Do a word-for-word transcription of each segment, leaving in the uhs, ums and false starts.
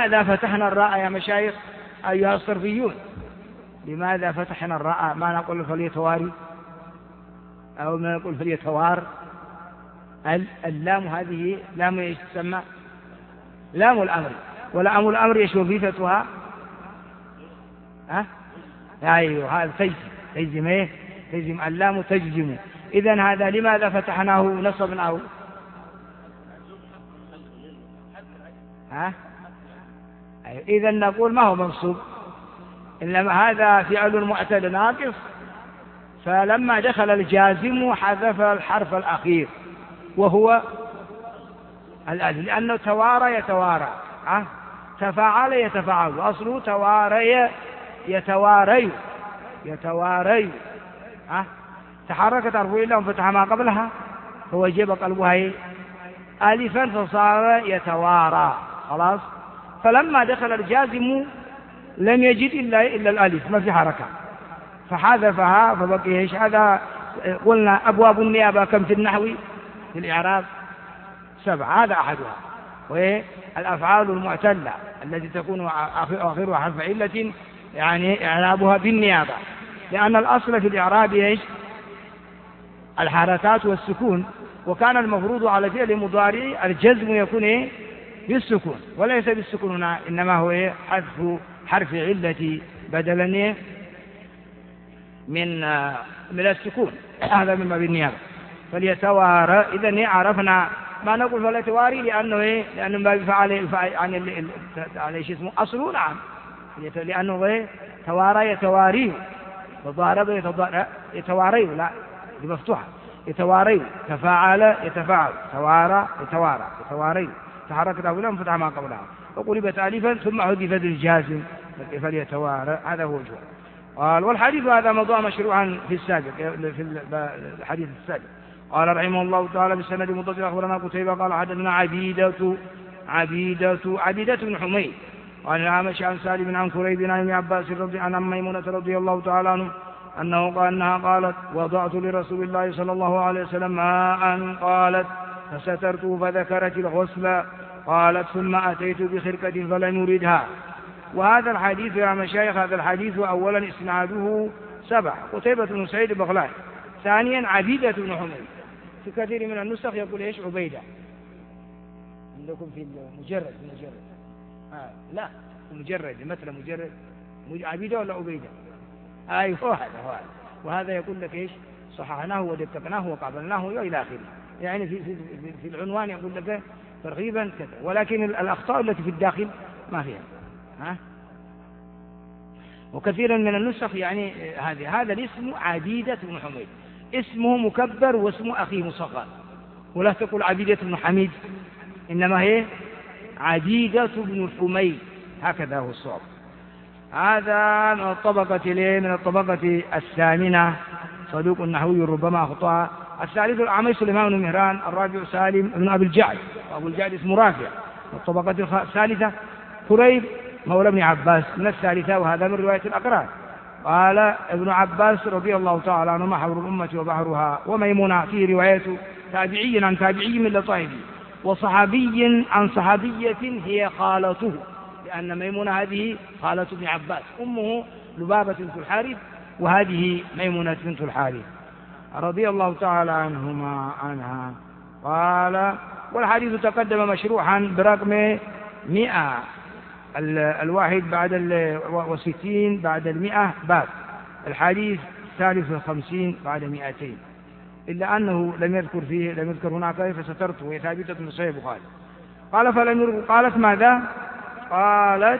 لماذا فتحنا الراء يا مشايخ أيها الصرفيون؟ لماذا فتحنا الراء؟ ما نقول فليتواري أو ما نقول فليتوار؟ اللام هذه لام ايش تسمى؟ لام الأمر، ولام الأمر ايش وظيفتها؟ ها؟ أيوه، هذا تجزم، تجزم ايه؟ تجزم، اللام تجزم. إذن هذا لماذا فتحناه نصبناه؟ ها؟ أيوه. إذن نقول ما هو منصوب، إنما هذا فعل معتل ناقص، فلما دخل الجازم حذف الحرف الأخير وهو الألف، لأنه توارى يتوارى، أه؟ تفاعل يتفاعل، أصله تواري يتواري يتواري، أه؟ تحركت حرف إلا وفتح ما قبلها فوجب قلبها ألفا فصار يتوارى، خلاص. فلما دخل الجازم لم يجد إلا إلا الألف، ما في حركة، فحذفها فبقي ايش؟ هذا قلنا أبواب النيابة كم في النحو في الإعراب؟ سبعة، هذا أحدها، وهي الأفعال المعتلة التي تكون آخرها حرف علة يعني إعرابها بالنيابة، لأن الأصل في الإعراب ايش؟ الحركات والسكون، وكان المفروض على فعل مضارع الجزم يكون ايه؟ بالسكون، وليس بالسكون هنا، إنما هو ايه؟ حذف حرف علة بدلا ايه؟ من من السكون، هذا مما بالنيابة. فليتوارى، إذن عرفنا ما نقول فليتواري لأنه إيه؟ لأنه ما بفعل عن على شيء اسمه أصله، نعم، لأنه إيه؟ توارى يتواري، وضارب يتواري، لا بمفتوحة، يتواري، تفاعل يتفاعل، توارى يتوارى، يتواري، تحركت أولا فتح ما قبلها وقلبت ألفا ثم حذفت الجازم، فليتوارى، هذا هو الجواب. قال والحديث هذا موضوع مشروعا في السابق، في الحديث السابق. قال رحمه الله تعالى بالسند المتصل أخبرنا قتيبة قال حدثنا عبيدة عبيدة عبيدة بن حميد قال الأعمش عن سالم عن كريب عن ابن عباس رضي عن عن ميمونة رضي الله تعالى عنه أنه قال أنها قالت وضعت لرسول الله صلى الله عليه وسلم ماء، قالت فسترته فذكرت الغسل، قالت ثم أتيت بخرقة فلم يردها. وهذا الحديث يا مشايخ، هذا الحديث أولا إسناده سبع، قتيبة بن سعيد البغلاني، ثانيا عبيدة بن حميد، في كثير من النسخ يقول إيش؟ عبيدة، عندكم في المجرد المجرد آه لا مجرد مثل مجرد عبيدة ولا عبيدة؟ أيوه هذا هو، وهذا يقول لك إيش؟ صححناه ودققناه وقابلناه وإلى آخره، يعني في في في العنوان يقول لك ترغيبا كذا، ولكن الأخطاء التي في الداخل ما فيها، ها؟ وكثيرا من النسخ يعني هذه هذا الاسم عبيدة بن حميد، اسمه مكبر واسمه أخيه مصغر، ولا تقول عبيدة بن حميد، إنما هي عبيدة بن حميد، هكذا هو الصواب. هذا من الطبقة ليه؟ من الطبقة الثامنة، صدوق النحوي ربما أخطأ. الثالث الأعمش سليمان بن مهران، الرابع سالم بن أبي الجعد، وأبو الجعد اسمه رافع. الطبقة الثالثة كريب مولى ابن عباس من الثالثة، وهذا من رواية الأقران. قال ابن عباس رضي الله تعالى عنه حبر الأمة وبحرها، وميمونة في رواية تابعي عن تابعي من لطائفه، وصحابي عن صحابية هي خالته، لأن ميمونة هذه خالة ابن عباس، أمه لبابة بنت الحارث وهذه ميمونة بنت الحارث رضي الله تعالى عنهما عنها. قال والحديث تقدم مشروحا برقم مئة الواحد بعد وستين بعد المئة باب، الحديث الثالث والخمسين بعد مئتين، إلا أنه لم يذكر فيه لم يذكر هناك كيف سترته، وهي ثابتة في صحيح البخاري. قال فلم قالت ماذا؟ قالت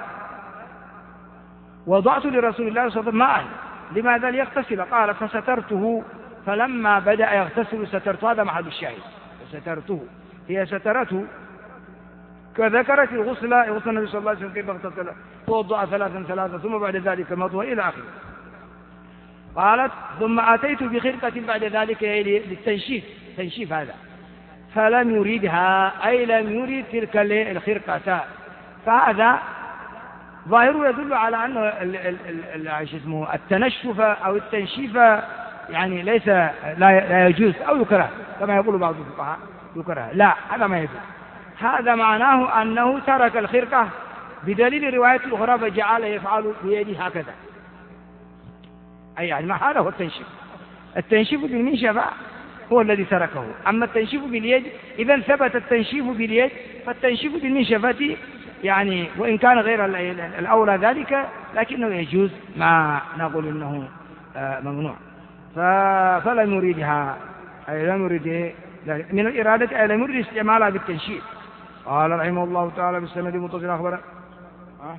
وضعت لرسول الله صلى الله عليه وسلم ماء، لماذا؟ ليغتسل. قالت فسترته، فلما بدأ يغتسل سترته، هذا محل الشاهد، سترته هي سترته، كذكرت الغسل غسل النبي صلى الله عليه وسلم كيف اغتسل، توضأ ثلاثا ثلاثا ثم بعد ذلك مضى إلى آخره. قالت ثم أتيت بخرقة بعد ذلك للتنشيف، تنشيف هذا، فلم يريدها أي لم يريد تلك الخرقة، فهذا ظاهره يدل على أنه اسمه التنشف أو التنشيف يعني ليس لا يجوز أو يكره كما يقول بعض الفقهاء يكره، لا هذا ما يجوز، هذا معناه أنه ترك الخرقة بدليل رواية أخرى فجعل يفعل بيده هكذا، أي يعني ما هذا هو التنشيف. التنشيف بالمنشفة هو الذي تركه. أما التنشيف باليد إذا ثبت التنشيف باليد فالتنشيف بالمنشفة يعني وإن كان غير الأولى ذلك لكنه يجوز، ما نقول إنه ممنوع. فلم يريدها، أي لم يريد من الإرادة، أي لم يريد استعمالها بالتنشيف. قال رحمه الله تعالى بالسند المتصل أخبر أه؟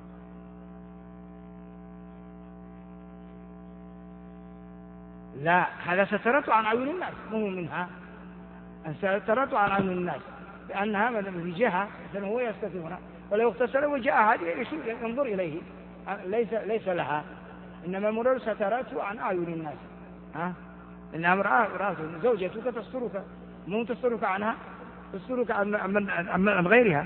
لا، هذا سترته عن عيون الناس، مو منها، سترته عن عيون الناس لأنها في جهة مثلا هو يستثمر هنا، ولو اغتسل وجاء هذه ينظر إليه، ليس ليس لها، إنما مرور سترته عن عيون الناس. ها؟ إنها امرأة زوجتك تسترك، مو تسترك عنها، تسترك عن عن غيرها.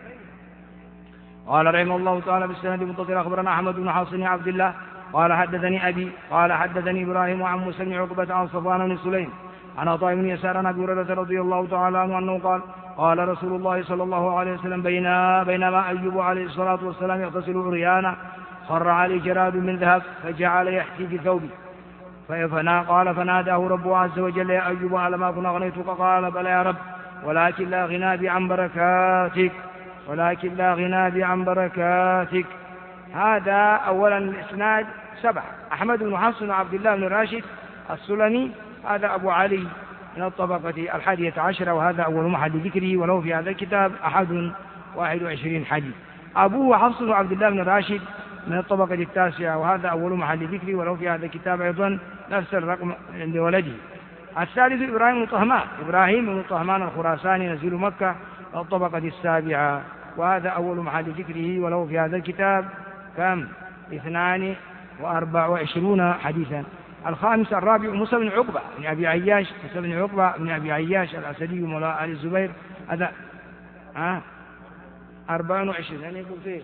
قال رحمه الله تعالى بالسند المتصل أخبرنا أحمد بن حاصم عبد الله قال حدثني أبي قال حدثني إبراهيم عن موسى بن عقبة عن صفوان بن سليم عن عطاء بن يسار عن أبي هريرة رضي الله تعالى عنه أنه قال قال رسول الله صلى الله عليه وسلم بين بينما أيوب عليه الصلاة والسلام يغتسل عريانا خر عليه جراد من ذهب فجعل يحكي في ثوبه فنا قال فناداه ربه عز وجل يا أيوب على ما كنا أغنيتك قال بلى يا رب ولكن لا غنى بي عن بركاتك ولكن لا غنى بي عن بركاتك. هذا أولا الإسناد سبع. أحمد بن حفص عبد الله بن راشد السلمي هذا أبو علي من الطبقة الحادية عشرة، وهذا أول محل ذكره، وله في هذا الكتاب أحد واحد وعشرين حديث. أبوه حفص بن عبد الله بن راشد من الطبقة التاسعة، وهذا أول محل ذكره، وله في هذا الكتاب أيضا نفس الرقم عند ولده. الثالث إبراهيم بن طهمان إبراهيم بن طهمان الخراساني نزيل مكة الطبقة السابعة، وهذا أول محل ذكره، وله في هذا الكتاب كم اثنان وأربع وعشرون حديثا. الخامس الرابع موسى بن عقبة بن أبي عياش موسى بن عقبة بن أبي عياش الأسدي مولى آل الزبير، هذا ها أربع وعشرين يعني يقول فيه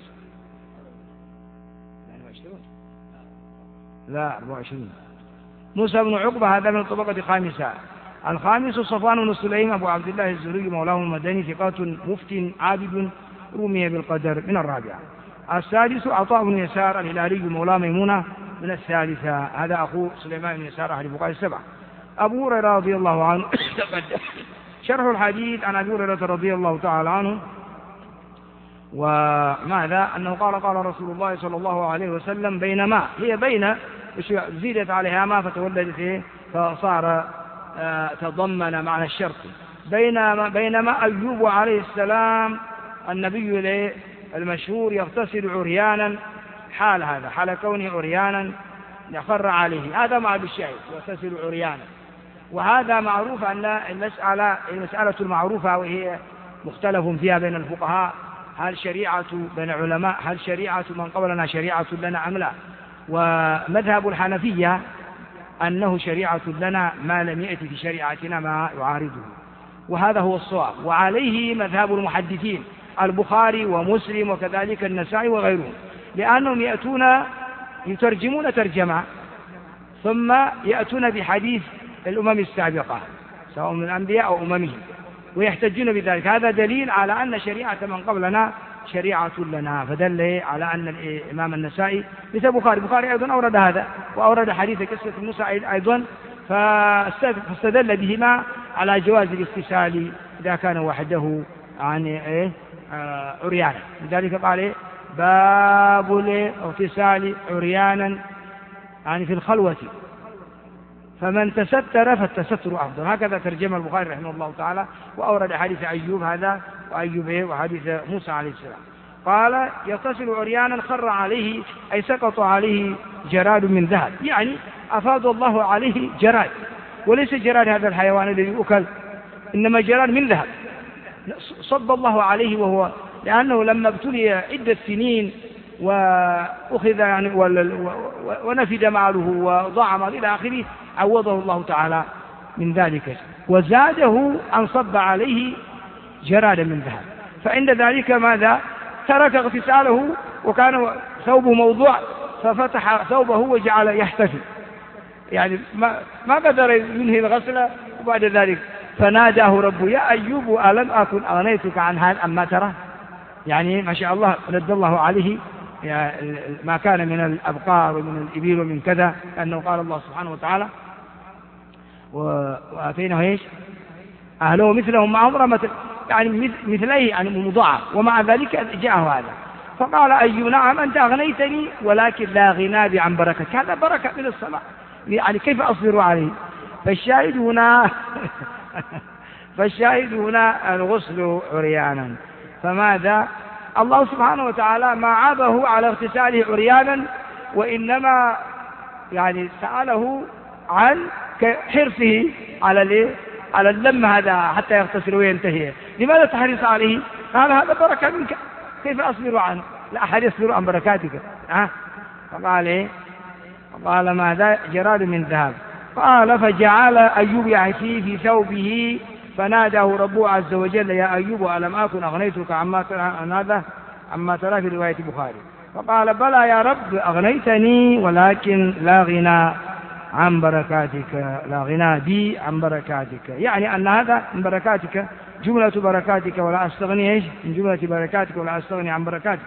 لا أربع وعشرين. موسى بن عقبة هذا من الطبقة الخامسة. الخامس صفوان بن سليم أبو عبد الله الزهري مولاه المدني ثقة مفت عابد رمي بالقدر من الرابعة. السادس عطاء بن يسار الهلالي مولاه ميمونة من الثالثة، هذا أخو سليمان بن يسار أحد الفقهاء السبعة. أبو هريرة رضي الله عنه شرح الحديث عن أبي هريرة رضي الله تعالى عنه وماذا أنه قال قال رسول الله صلى الله عليه وسلم بينما هي بين زيدت عليها ما فتولدت فيه فصار آه تضمن معنى الشرط. بينما, بينما أيوب عليه السلام النبي المشهور يغتسل عريانا، حال هذا حال كونه عريانا يخر عليه، هذا مع بالشاهد يغتسل عريانا. وهذا معروف أن المسألة المسألة المعروفة وهي مختلف فيها بين الفقهاء، هل شريعة بين علماء هل شريعة من قبلنا شريعة لنا أم لا؟ ومذهب الحنفية أنه شريعة لنا ما لم يأتي في شريعتنا ما يعارضه، وهذا هو الصواب، وعليه مذهب المحدثين البخاري ومسلم وكذلك النسائي وغيرهم، لأنهم يأتون يترجمون ترجمة ثم يأتون بحديث الأمم السابقة سواء من الأنبياء أو أممهم ويحتجون بذلك. هذا دليل على أن شريعة من قبلنا شريعة لنا، فدل على أن الإمام النسائي مثل البخاري البخاري أيضا أورد هذا وأورد حديث قصة موسى أيضا فاستدل بهما على جواز الاغتسال إذا كان وحده عن إيه عريانا. لذلك قال باب الاغتسال عريانا يعني في الخلوة، فمن تستر فالتستر أفضل. هكذا ترجم البخاري رحمه الله تعالى، وأورد حديث أيوب هذا وأيوب وحديث موسى عليه السلام. قال يغتسل عريانا خر عليه أي سقط عليه جراد من ذهب، يعني أفاض الله عليه جراد، وليس جراد هذا الحيوان الذي يؤكل، إنما جراد من ذهب صب الله عليه، وهو لأنه لما ابتلي عدة سنين وأخذ يعني ونفد ماله وضاع ماله إلى آخره عوضه الله تعالى من ذلك، وزاده أن صب عليه جرادا من ذهب. فعند ذلك ماذا ترك اغتساله وكان ثوبه موضوع ففتح ثوبه وجعل يحتفل، يعني ما, ما قدر ينهي الغسل. وبعد ذلك فناداه ربه يا أيوب ألم أكن أغنيتك عن هذا أما ترى، يعني ما شاء الله رد الله عليه يعني ما كان من الأبقار ومن الإبل ومن كذا، لأنه قال الله سبحانه وتعالى وآتيناه إيش أهله مثلهم معهم رمة، يعني مثليه يعني مضاعف، ومع ذلك جاءه هذا. فقال أيوب نعم أنت أغنيتني ولكن لا غنى بي عن بركتك، هذا بركة من السماء، يعني كيف أصبر عليه؟ فالشاهد هنا فالشاهد هنا الغسل عريانا. فماذا؟ الله سبحانه وتعالى ما عابه على اغتساله عريانا، وإنما يعني سأله عن حرصه على على اللم هذا حتى يغتسل وينتهي. لماذا تحرص عليه؟ قال هذا بركة منك، كيف أصبر عنه؟ لا أحد يصبر عن بركاتك. أه؟ فقال إيه؟ قال ماذا؟ جراد من ذهب. قال فجعل أيوب يحكي في ثوبه فناداه ربه عز وجل يا أيوب ألم أكن أغنيتك عما ترى هذا عما ترى في رواية البخاري؟ فقال بلى يا رب أغنيتني ولكن لا غنى عن بركاتك، لا غنى بي عن بركاتك، يعني أن هذا من بركاتك جملة بركاتك ولا أستغني إيش من جملة بركاتك ولا أستغني عن بركاتك.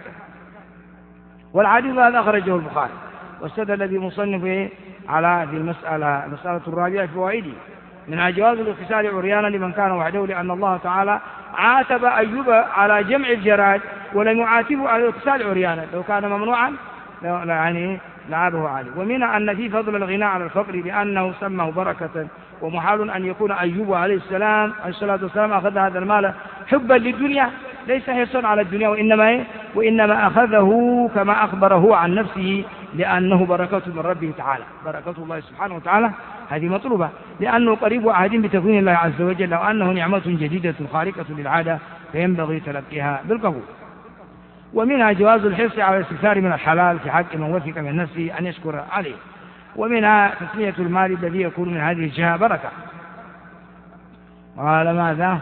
والحديث هذا أخرجه البخاري، واستدل بمصنف على هذه المسألة المسألة الرابعة فوائده من جواز الاغتسال عريانا لمن كان وحده، لأن الله تعالى عاتب أيوب على جمع الجراد ولم يعاتبه على الاغتسال عريانا، لو كان ممنوعا يعني لعابه عليه. ومنها أن في فضل الغناء على الفقر لأنه سمه بركة، ومحال أن يكون أيوب عليه السلام عليه الصلاة والسلام أخذ هذا المال حبا للدنيا، ليس حرصا على الدنيا، وإنما وإنما أخذه كما أخبره عن نفسه لأنه بركة من ربه تعالى، بركة الله سبحانه وتعالى هذه مطلوبة، لأنه قريب عهد بتكوين الله عز وجل، لو أنه نعمة جديدة خارقة للعادة فينبغي تلقيها بالقبول. ومنها جواز الحرص على الاستكثار من الحلال في حق من وثق من نفسه أن يشكر عليه. ومنها تسمية المال الذي يكون من هذه الجهة بركة. قال ماذا؟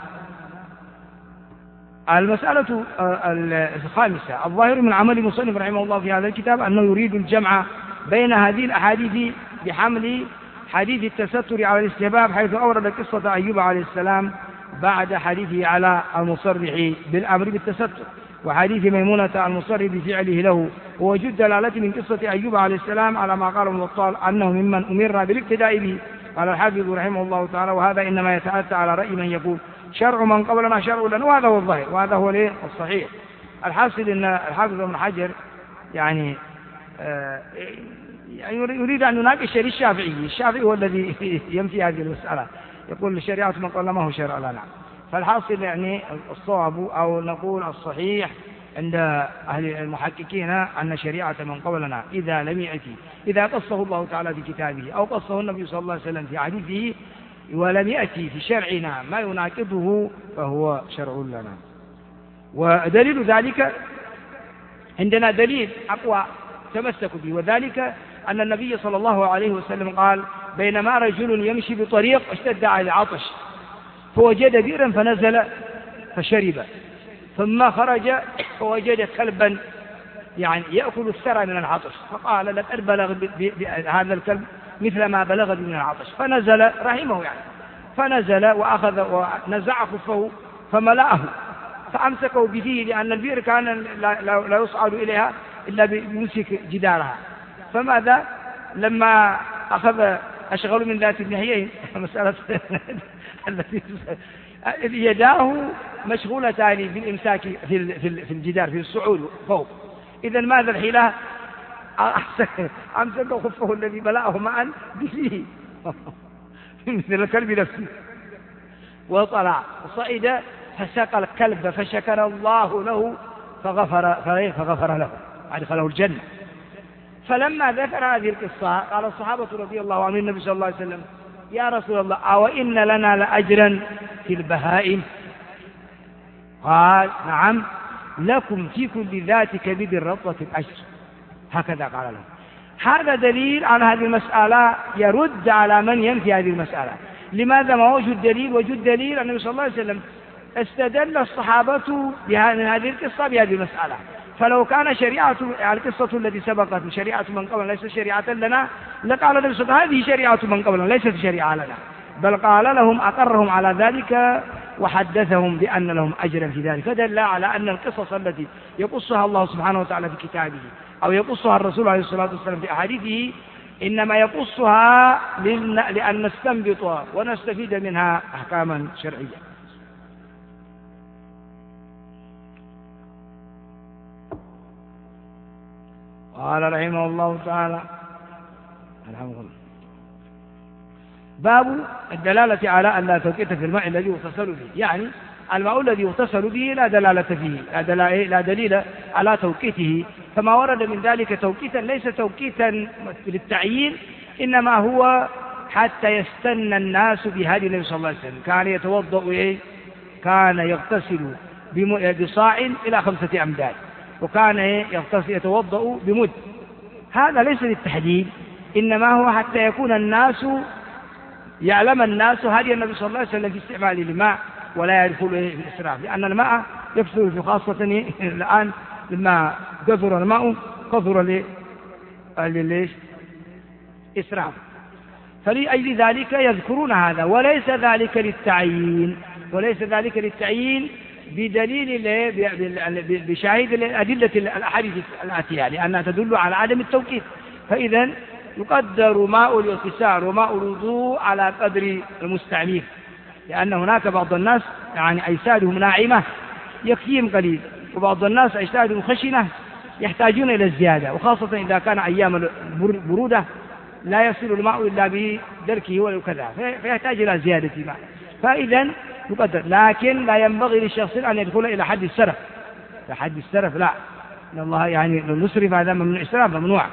المسألة الخامسة الظاهر من عمل المصنف رحمه الله في هذا الكتاب أنه يريد الجمع بين هذه الأحاديث بحمل حديث التستر على الاستحباب، حيث أورد قصة أيوب عليه السلام بعد حديثه على المصرح بالأمر بالتستر، وحديث ميمونة المصرح بفعله له، ووجود دلالة من قصة أيوب عليه السلام على ما قال ابن بطال أنه ممن أمرنا بالاقتداء به. قال الحافظ رحمه الله تعالى وهذا إنما يتأتى على رأي من يقول شرع من قبلنا شرع لنا، وهذا هو الظاهر وهذا هو الصحيح. الحاصل أن الحافظ ابن حجر يعني آه يريد أن يناقش الشافعي، الشافعي هو الذي ينفي هذه المسألة، يقول الشريعة من قبلنا ما هو شرع لنا. فالحاصل يعني الصواب أو نقول الصحيح عند أهل المحققين أن شريعة من قبلنا إذا لم يأتي إذا قصه الله تعالى في كتابه أو قصه النبي صلى الله عليه وسلم في حديثه ولم يأتي في شرعنا ما يناقضه فهو شرع لنا. ودليل ذلك عندنا دليل أقوى تمسك به، وذلك أن النبي صلى الله عليه وسلم قال بينما رجل يمشي بطريق اشتد عليه العطش فوجد بئرا فنزل فشرب، ثم خرج فوجد كلبا يعني يأكل الثرى من العطش، فقال لقد بلغ هذا الكلب مثل ما بلغ من العطش، فنزل رحمه يعني فنزل وأخذ ونزع خفه فملأه فأمسكه بفيه، لأن البئر كان لا يصعد إليها إلا بمسك جدارها. فماذا لما أخذ أشغل من ذات النهيين مسألة التي يداه مشغولتان بالإمساك في الجدار في الصعود فوق، إذا ماذا الحيلة؟ أمسك خفه الذي بلأه معا بفيه مثل الكلب نفسه، وطلع وصعد فسقى الكلب فشكر الله له فغفر, فغفر له أدخله الجنة. فلما ذكر هذه القصة قال الصحابة رضي الله عنهم النبي صلى الله عليه وسلم يا رسول الله أو إن لنا لأجرا في البهائم؟ قال نعم لكم في كل ذات كبد رطوة أجر، هكذا قال له. هذا دليل على هذه المسألة يرد على من ينفي هذه المسألة. لماذا ما وجد دليل؟ وجد دليل النبي صلى الله عليه وسلم استدل الصحابة بهذه القصة بهذه المسألة، فلو كان شريعة القصة التي سبقت شريعة من قبل ليست شريعة لنا لقال النبي صلى الله عليه وسلم هذه شريعة من قبل ليست شريعة لنا، بل قال لهم أقرهم على ذلك وحدثهم بأن لهم أجرا في ذلك، فدل على أن القصص التي يقصها الله سبحانه وتعالى في كتابه أو يقصها الرسول عليه الصلاة والسلام في أحاديثه إنما يقصها لأن نستنبط ونستفيد منها أحكاما شرعية. قال رحمه الله تعالى الحمد لله باب الدلالة على أن لا توقيت في الماء الذي يغتسل به، يعني الماء الذي يغتسل به لا دلالة فيه، لا دليل على توقيته، فما ورد من ذلك توقيتا ليس توقيتا للتعيين، إنما هو حتى يستنى الناس بهدي النبي صلى الله عليه وسلم. كان يتوضأ إيه؟ كان يغتسل بصاع إلى خمسة أمداد، وكان يغتسل يتوضأ بمد. هذا ليس للتحديد، إنما هو حتى يكون الناس يعلم الناس هدي النبي صلى الله عليه وسلم في استعمال الماء ولا يدخل في الإسراف، لأن الماء يكثر في خاصة الآن لما كثر الماء كثر للإسراف، فلأجل ذلك يذكرون هذا، وليس ذلك للتعيين، وليس ذلك للتعيين بدليل بشاهد الأدلة الأحاديث الآتية لأنها تدل على عدم التوقيت. فإذا يقدر ماء الاغتسال وماء الوضوء على قدر المستعمل، لأن هناك بعض الناس يعني أجسادهم ناعمة يكفيهم قليل، وبعض الناس أجسادهم خشنة يحتاجون إلى الزيادة، وخاصة إذا كان أيام البرودة لا يصل الماء إلا بدركه وكذا فيحتاج إلى زيادة ماء، فإذا يقدر. لكن لا ينبغي للشخص أن يدخل إلى حد السرف، حد السرف لا، إن الله يعني لو نسرف هذا ممنوع، إسراف ممنوع.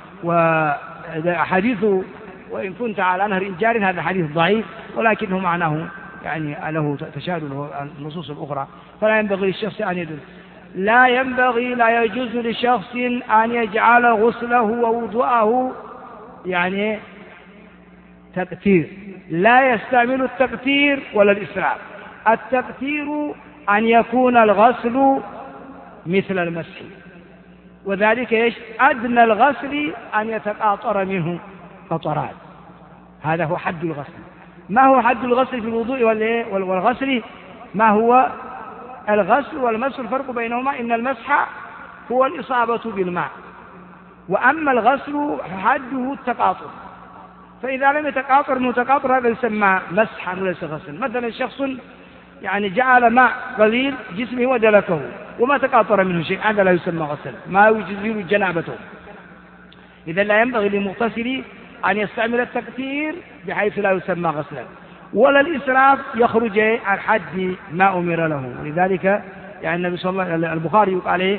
وحديث وإن كنت على نهر جار هذا حديث ضعيف، ولكنه معناه يعني له تشاهد النصوص الأخرى، فلا ينبغي للشخص أن يدخل، لا ينبغي لا يجوز لشخص أن يجعل غسله ووضوءه يعني تقتير، لا يستعمل التقتير ولا الإسراف. التقتير أن يكون الغسل مثل المسح، وذلك إيش؟ أدنى الغسل أن يتقاطر منه قطرات، هذا هو حد الغسل. ما هو حد الغسل في الوضوء والغسل؟ ما هو الغسل والمسح الفرق بينهما إن المسح هو الإصابة بالماء، وأما الغسل حده التقاطر، فإذا لم يتقاطر متقاطر هذا يسمى مسحا وليس غسل. مثلا شخص يعني جعل ماء قليل جسمه ودلكه وما تقاطر منه شيء، هذا لا يسمى غسل، ما يجزل جنابته. إذا لا ينبغي للمغتسل أن يستعمل التقتير بحيث لا يسمى غسلا، ولا الإسراف يخرج عن حد ما أمر له. ولذلك يعني النبي صلى الله عليه وسلم البخاري يقول عليه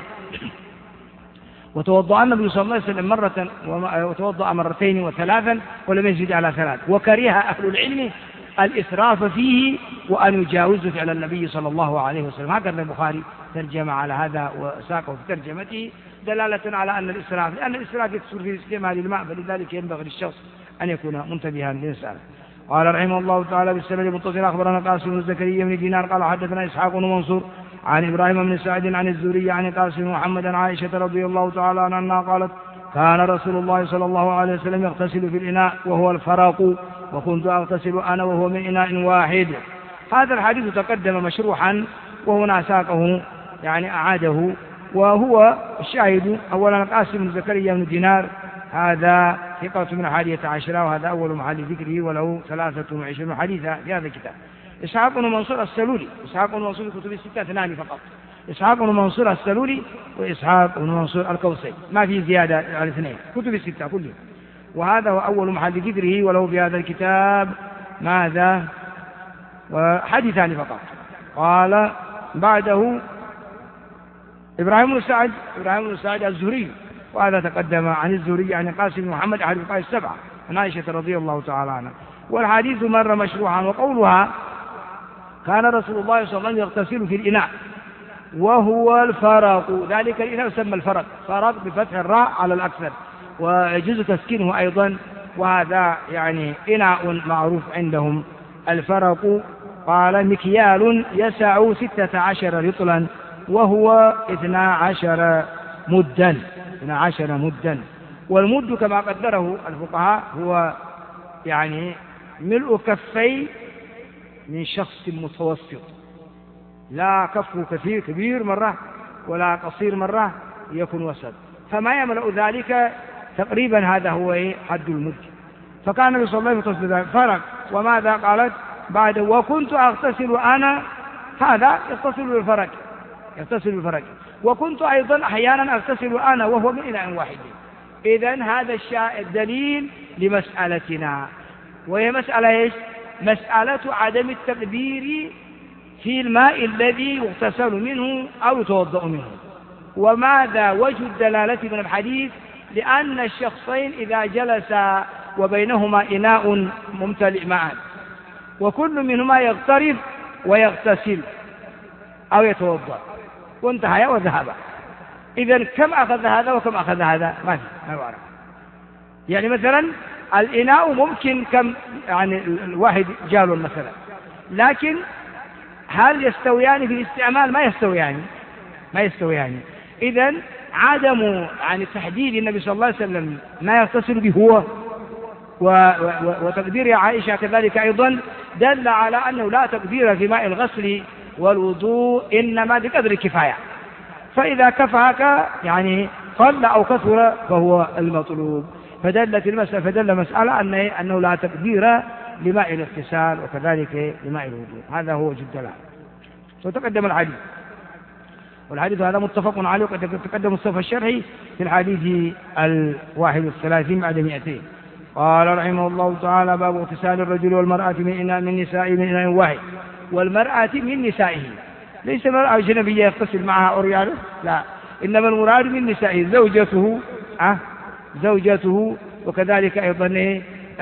وتوضأ النبي صلى الله عليه وسلم مرة وتوضأ مرتين وثلاثا ولم يزد على ثلاث، وكره أهل العلم الإسراف فيه وأن يجاوز فعل النبي صلى الله عليه وسلم. هكذا البخاري ترجم على هذا وساقه في ترجمته دلالة على أن الإسراف، لأن الإسراف يكثر في استعمال الماء، فلذلك ينبغي للشخص أن يكون منتبها للمسألة. قال رحمه الله تعالى بالسند المتصل أخبرنا قاسم بن زكريا بن دينار قال حدثنا إسحاق بن منصور عن إبراهيم بن سعد عن الزهري عن قاسم محمد عن عائشة رضي الله تعالى عنها قالت كان رسول الله صلى الله عليه وسلم يغتسل في الإناء وهو الفرق، وكنت أغتسل أنا وهو من إناء واحد. هذا الحديث تقدم مشروحا وهنا ساقه يعني أعاده، وهو الشاهد أولا قاسم بن زكريا بن دينار هذا ثقة من حادية عشرة، وهذا أول محل ذكره، وله ثلاثة وعشرون حديثا في هذا الكتاب. إسحاق بن منصور السلولي، إسحاق بن منصور كتب الستة اثنان فقط، إسحاق بن منصور السلولي وإسحاق بن منصور الكوسي، ما في زيادة على اثنين، كتب الستة كلهم، وهذا هو أول محل ذكره، وله في هذا الكتاب ماذا وحديثان فقط. قال بعده إبراهيم بن سعد، إبراهيم بن سعد الزهري، وهذا تقدم عن الزهري عن قاسم بن محمد أحد الفقهاء السبعة عن عائشة رضي الله تعالى عنها. والحديث مر مشروعا، وقولها كان رسول الله صلى الله عليه وسلم يغتسل في الإناء وهو الفرق، ذلك الإناء يسمى الفرق، فرق بفتح الراء على الأكثر، ويجوز تسكينه أيضا، وهذا يعني إناء معروف عندهم الفرق. قال مكيال يسع ستة عشر رطلا وهو اثنا عشر مدا، اثنا عشر مدا. والمد كما قدره الفقهاء هو يعني ملء كفي من شخص متوسط، لا كفه كثير كبير مرة ولا قصير مرة، يكون وسط، فما يملأ ذلك تقريبا، هذا هو حد المد. فكان النبي صلى الله عليه وسلم يغتسل فرق. وماذا قالت بعد وكنت أغتسل أنا، هذا يغتسل بالفرق، يغتسل بالفرق. وكنت أيضا أحيانا أغتسل أنا وهو من إناء واحد. إذن هذا الدليل لمسألتنا، وهي مسألة إيش؟ مسألة عدم التقدير في الماء الذي يغتسل منه أو يتوضأ منه. وماذا وجه الدلالة من الحديث؟ لأن الشخصين إذا جلسا وبينهما إناء ممتلئ معا وكل منهما يغترف ويغتسل أو يتوضأ وانتهى وذهب، إذن كم أخذ هذا وكم أخذ هذا؟ ما في، ما أعرف. يعني مثلا الإناء ممكن كم، يعني الواحد جال مثلا، لكن هل يستويان في الاستعمال؟ ما يستويان، ما يستويان. إذن عدم يعني تحديد النبي صلى الله عليه وسلم ما يغتسل به هو وتقدير عائشة كذلك أيضا دل على أنه لا تقدير في ماء الغسل والوضوء، إنما بقدر الكفاية. فإذا كفاك يعني قل أو كثر فهو المطلوب. فدلت المسألة فدل مسألة أنه, أنه لا تقدير لماء الاغتسال وكذلك لماء الوضوء. هذا هو جد الدلالة. وتقدم الحديث، والحديث هذا متفق عليه، وقد تقدم الصف الشرعي في الحديث الواحد والثلاثين بعد مئتين. قال رحمه الله تعالى: باب اغتسال الرجل والمرأة من إناء من نسائه من إناء واحد، والمرأة من نسائه، ليس المرأة أجنبية يغتسل معها عريانه، لا، إنما المراد من نسائه زوجته أه زوجته وكذلك أيضا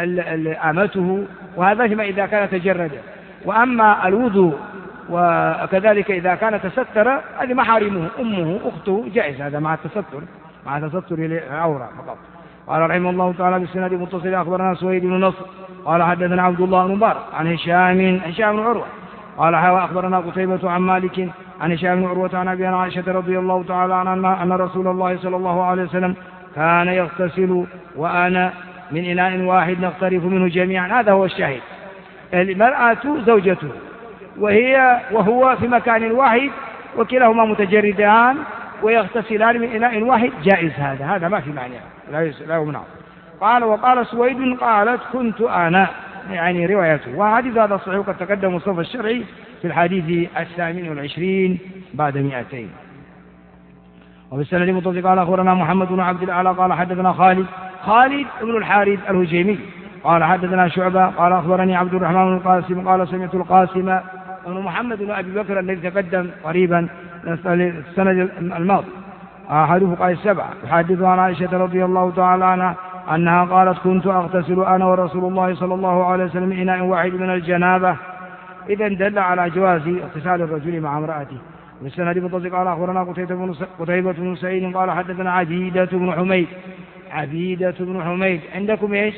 أمته، وهذا فيما إذا كان تجردا. وأما الوضوء وكذلك إذا كان تستر هذه محارمه، أمه أخته جائز، هذا مع التستر، مع تستر العورة فقط. قال رحمه الله تعالى: بالسند المتصل أخبرنا سويد بن نصر قال حدثنا عبد الله بن مبارك عن هشام هشام بن عروة قال أخبرنا قتيبة عن مالك عن هشام بن عروة عن أبي عائشة رضي الله تعالى عنها أن رسول الله صلى الله عليه وسلم كان يغتسل وأنا من إناء واحد نغترف منه جميعا. هذا هو الشاهد. المرأة زوجته وهي وهو في مكان واحد وكلاهما متجردان ويغتسلان من إناء واحد، جائز هذا، هذا ما في معنى، لا يمنع. قال وقال سويد قالت كنت أنا، يعني روايته. وحديث هذا صحيح، قد تقدم الصف الشرعي في الحديث الثامن والعشرين بعد مئتين. وبالسند المتصل قال أخبرنا محمد بن عبد الأعلى قال حدثنا خالد خالد بن الحارث الهجيمي قال حدثنا شعبة قال أخبرني عبد الرحمن بن القاسم قال سمعت القاسم بن محمد بن أبي بكر الذي تقدم قريبا السند الماضي حديث قال السبعة يحدث عن عائشة رضي الله تعالى عنها أنها قالت كنت أغتسل أنا ورسول الله صلى الله عليه وسلم إناء واحد من الجنابة. إذن دل على جواز اغتسال الرجل مع امرأته. والسند المتصل قال أخبرنا قتيبة بن سعيد قال حدثنا عبيدة بن حميد عبيدة بن حميد عندكم إيش؟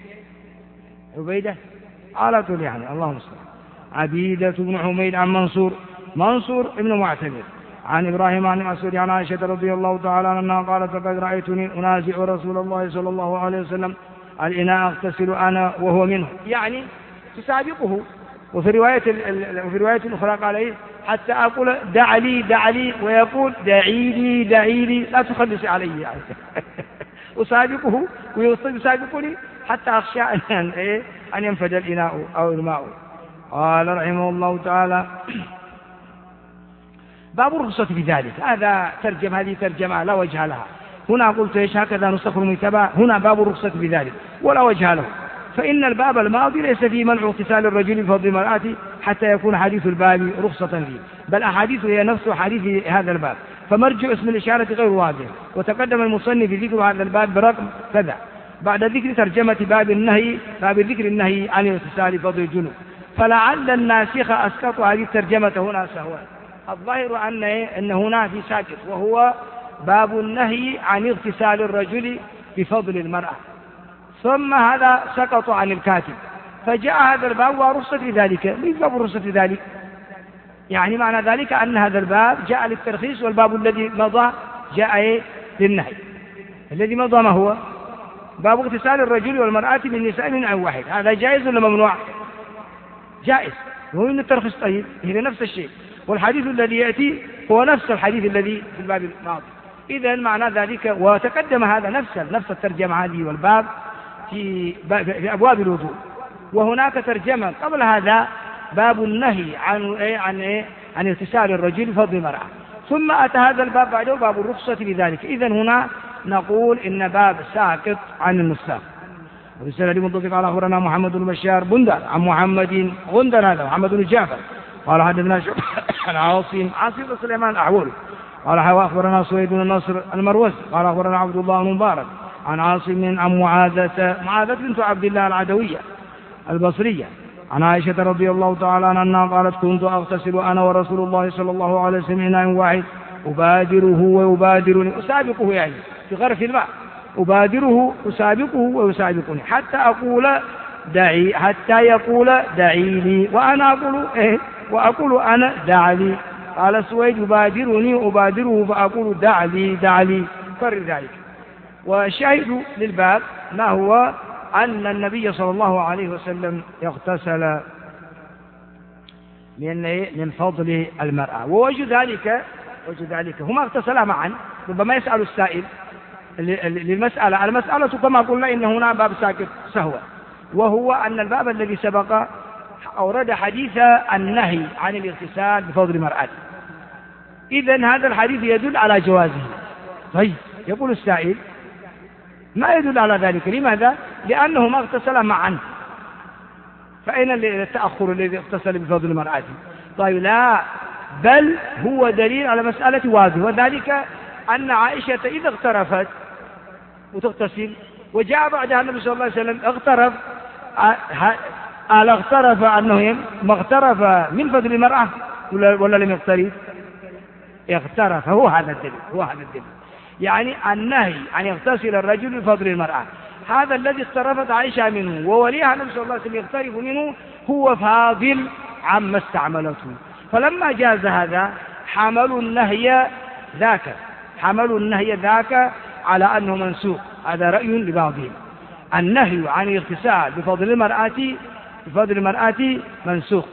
عبيدة على طول يعني، اللهم صل. عبيدة بن حميد عن منصور منصور ابن معتمر عن إبراهيم عن مسعود عن عائشة رضي الله تعالى عنها قالت لقد رأيتني أنازع رسول الله صلى الله عليه وسلم الإناء أغتسل أنا وهو منه، يعني تسابقه. وفي رواية وفي رواية أخرى قال إيه؟ حتى أقول دع لي دع لي ويقول دعي لي دعي لي لا تخلص علي يعني. أسابقه ويسابقني حتى أخشى أن إيه أن ينفد الإناء أو الماء. قال رحمه الله تعالى: باب الرخصة في ذلك. هذا ترجم هذه ترجمة لا وجه لها. هنا قلت إيش هكذا نسخ المتبع، هنا باب الرخصة في ذلك ولا وجه له، فإن الباب الماضي ليس فيه منع اغتسال الرجل بفضل المرأة حتى يكون حديث الباب رخصة فيه، بل أحاديث هي نفس حديث هذا الباب، فمرجع اسم الإشارة غير واضح. وتقدم المصنف في ذكر هذا الباب برقم كذا بعد ذكر ترجمة باب النهي، باب ذكر النهي عن اغتسال فضل الجنوب، فلعل الناسخ أسقط هذه الترجمة هنا سهوا. الظاهر أن أن هنا في ساكت، وهو باب النهي عن اغتسال الرجل بفضل المرأة، ثم هذا سقط عن الكاتب، فجاء هذا الباب ورخصة في ذلك. ليس باب الرخصة في ذلك، يعني معنى ذلك أن هذا الباب جاء للترخيص، والباب الذي مضى جاء للنهي. الذي مضى ما هو؟ باب اغتسال الرجل والمرأة من نساء من عين واحد. هذا جائز ولا ممنوع؟ جائز، وهو من الترخيص. طيب هي نفس الشيء. والحديث الذي يأتي هو نفس الحديث الذي في الباب الماضي. إذا معنى ذلك، وتقدم هذا نفس نفس الترجمة هذه والباب في, في أبواب الوضوء. وهناك ترجمة قبل هذا باب النهي عن إيه عن إيه عن اغتسال الرجل بفضل المرأة، ثم أتى هذا الباب بعده باب الرخصة بذلك. إذا هنا نقول إن باب ساقط عن النساخ. وبالسند المنطق قال أخبرنا محمد بن بشار بندر عن محمد غندر، هذا محمد بن جعفر قال حدثنا شعبة عن عاصم عاصم بن سليمان الأعول قال أخبرنا سويد بن النصر المروزي قال أخبرنا عبد الله بن مبارك عن عاصم عن معاذة معاذة بنت عبد الله العدوية البصرية عن عائشة رضي الله تعالى عنها قالت كنت أغتسل أنا ورسول الله صلى الله عليه وسلم إناء واحد أبادره ويبادرني، أسابقه يعني في غرف الماء، أبادره أسابقه ويسابقني حتى أقول دعي حتى يقول دعي لي وأنا أقول إيه وأقول أنا دع لي. قال سويد يبادرني أبادره فأقول دع لي دع لي كرر ذلك. والشاهد للباب ما هو أن النبي صلى الله عليه وسلم يغتسل من من فضل المرأة. ووجه ذلك وجه ذلك هما اغتسلا معا. ربما يسأل السائل للمسألة المسألة كما قلنا إن هنا باب ساكت سهوا، وهو أن الباب الذي سبق أورد حديث النهي عن الاغتسال بفضل المرأة. إذن هذا الحديث يدل على جوازه. طيب يقول السائل ما يدل على ذلك؟ لماذا؟ لأنهما اغتسلا معا، فأين التأخر الذي اغتسل بفضل المرأة؟ طيب لا، بل هو دليل على مسألة واضحة، وذلك أن عائشة إذا اغترفت وتغتسل وجاء بعدها النبي صلى الله عليه وسلم اغترف، هل اغترف أنه ما اغترف من فضل المرأة ولا لم يغترف؟ اغترف. هو هذا الدليل هو هذا الدليل يعني النهي أن يغتسل الرجل بفضل المرأة، هذا الذي اغترفت عائشة منه ووليها النبي صلى الله عليه وسلم يغترف منه هو فاضل عما استعملته. فلما جاز هذا حملوا النهي ذاك حملوا النهي ذاك على أنه منسوخ. هذا رأي لبعضهم، النهي عن الاغتسال بفضل المرأة بفضل المرأة منسوخ،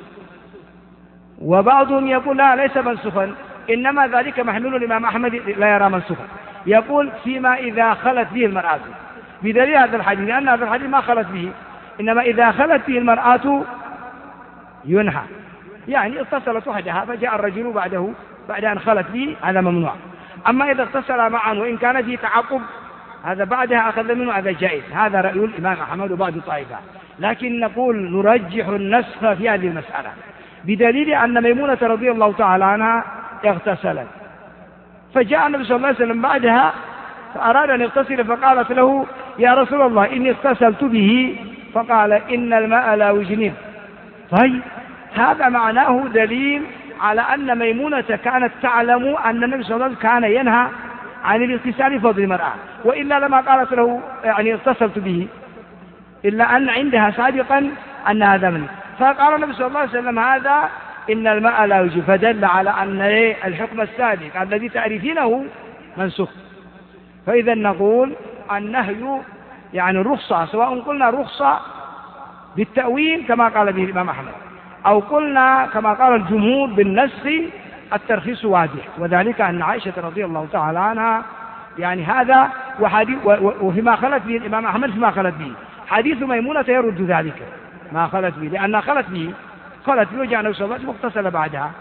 وبعضهم يقول لا ليس منسوخا، إنما ذلك محمول الإمام أحمد لا يرى منسوخا، يقول فيما إذا خلت به المرأة، بدليل هذا الحديث لأن هذا الحديث ما خلت به، إنما إذا خلت به المرأة ينهى، يعني اغتسلت وحدها فجاء الرجل بعده بعد أن خلت به هذا ممنوع. أما إذا اغتسل معا وإن كان فيه تعقب هذا بعدها أخذ منه هذا جائز. هذا رأي الإمام أحمد وبعض الطائفة، لكن نقول نرجح النسخ في هذه المسألة بدليل أن ميمونة رضي الله تعالى عنها اغتسلت، فجاء النبي صلى الله عليه وسلم بعدها فأراد أن يغتسل فقالت له يا رسول الله إني اغتسلت به، فقال إن الماء لا يجنب. طيب هذا معناه دليل على أن ميمونة كانت تعلم أن النبي صلى الله عليه وسلم كان ينهى عن الاغتسال بفضل المرأة، وإلا لما قالت له يعني اغتسلت به، إلا أن عندها سابقا أن هذا منه. فقال النبي صلى الله عليه وسلم هذا إن الماء لا يجب، فدل على أن الحكم السابق الذي تعرفينه منسوخ. فإذا نقول النهي يعني الرخصة، سواء قلنا رخصة بالتأويل كما قال به الإمام أحمد أو قلنا كما قال الجمهور بالنسخ، الترخيص واضح، وذلك أن عائشة رضي الله تعالى عنها يعني هذا وحديث وفيما خلت به الإمام أحمد فيما خلت به حديث ميمونة يرد ذلك ما خلت به، لأنها خلت به خلت به وجاء النبي صلى الله عليه وسلم واغتسل بعدها.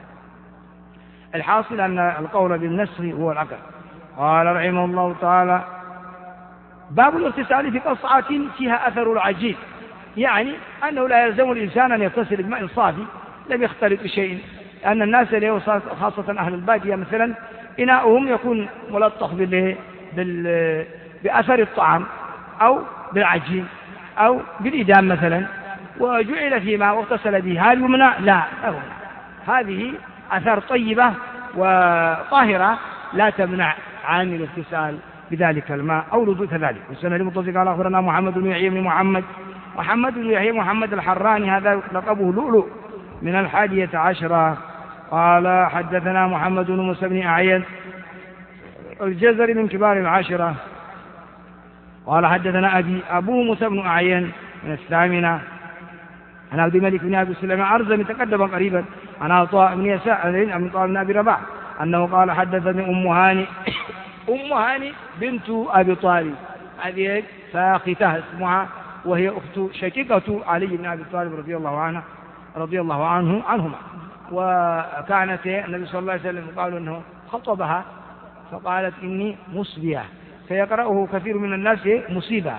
الحاصل أن القول بالنسخ هو الأقل. قال رحمه الله تعالى باب الاغتسال في قصعة فيها أثر العجين، يعني أنه لا يلزم الإنسان أن يغتسل بماء صافي لم يختلط بشيء، لأن الناس اليوم خاصة أهل البادية مثلا إناؤهم يكون ملطخ بال... بأثر الطعام أو بالعجين أو بالإدام مثلا، وجعل فيما واغتسل به، هل يمنع؟ لا أهو. هذه أثار طيبة وطاهرة لا تمنع عن الاغتسال بذلك الماء أو الوضوء كذلك. والسنة المتصل قال أخبرنا محمد بن يحيى بن محمد محمد بن يحيى محمد الحراني، هذا لقبه لؤلؤ من الحادية عشرة. قال حدثنا محمد بن موسى بن أعين الجزري من كبار العشرة. قال حدثنا أبي أبوه موسى بن أعين من الثامنة عن عبد الملك بن أبي سليمان أرزم تقدم قريبا عن عطاء بن يسار عن عطاء بن أبي رباح أنه قال حدثني أم هاني أم هاني بنت أبي طالب، هذه فاختها اسمها، وهي أخت شقيقة علي بن أبي طالب رضي الله عنه رضي الله عنه عنهما. وكانت النبي صلى الله عليه وسلم قالوا أنه خطبها فقالت إني مصبية، فيقرأه كثير من الناس مصيبة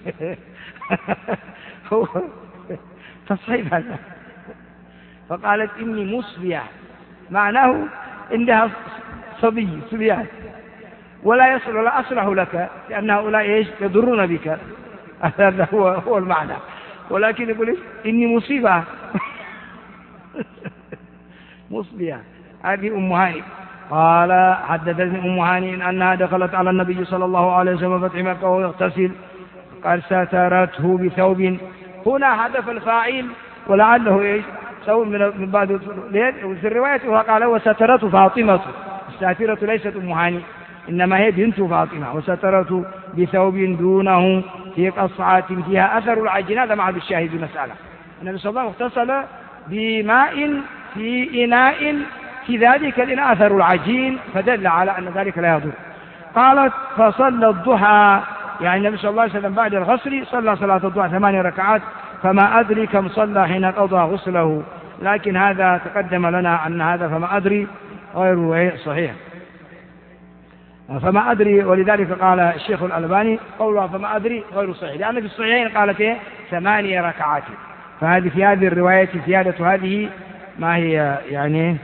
هو تصحيح هذا، فقالت إني مصبية معناه إنها صبي صبيان ولا يصل ولا أصلح لك، لأن هؤلاء إيش يضرون بك، هذا هو هو المعنى. ولكن يقول إيش إني مصيبة مصبية. هذه أم هاني. قال حدثتني أم هاني أنها دخلت على النبي صلى الله عليه وسلم فتح مكة وهو يغتسل، قال سترته بثوب، هنا هدف الفاعل ولعله إيش ثوب من بعد في الرواية، قال وسترته فاطمة، الساترة ليست أم هاني إنما هي بنت فاطمة، وسترته بثوب دونه في قصعة فيها أثر العجين. هذا مع الشاهد المسألة. النبي صلى الله عليه وسلم اغتسل بماء في إناء في ذلك الإناء أثر العجين، فدل على أن ذلك لا يضر. قالت فصلى الضحى، يعني النبي صلى الله عليه وسلم بعد الغسل صلى صلاة الضحى ثماني ركعات، فما أدري كم صلى حين قضى غسله، لكن هذا تقدم لنا أن هذا فما أدري غير صحيح، فما أدري. ولذلك قال الشيخ الألباني قولها فما أدري غير صحيح، لأن في الصحيحين قالت إيه ثمانية ركعات، فهذه في هذه الرواية زيادة هذه ما هي يعني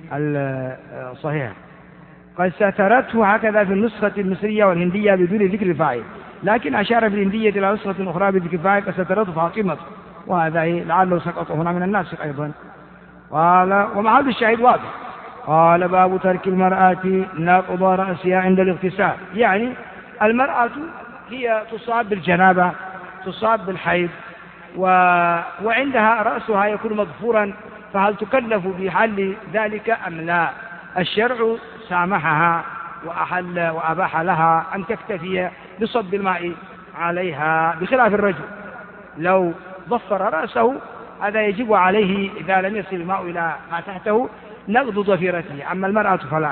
الصحيحة. قد سترته هكذا في النسخة المصرية والهندية بدون ذكر الفاعل، لكن أشار في الهندية إلى نسخة أخرى بذكر الفاعل قد سترته فاطمة، وهذا لعله سقط هنا من الناسخ أيضا. قال ومحل الشاهد واضح. قال باب ترك المرأة نقض رأسها عند الاغتسال، يعني المرأة هي تصاب بالجنابة تصاب بالحيض و... وعندها رأسها يكون مظفورا، فهل تكلف بحل ذلك أم لا؟ الشرع سامحها وأحل وأباح لها أن تكتفي بصب الماء عليها، بخلاف الرجل لو ضفر رأسه هذا يجب عليه إذا لم يصل الماء إلى ما تحته نقض ضفيرته، أما المرأة فلا.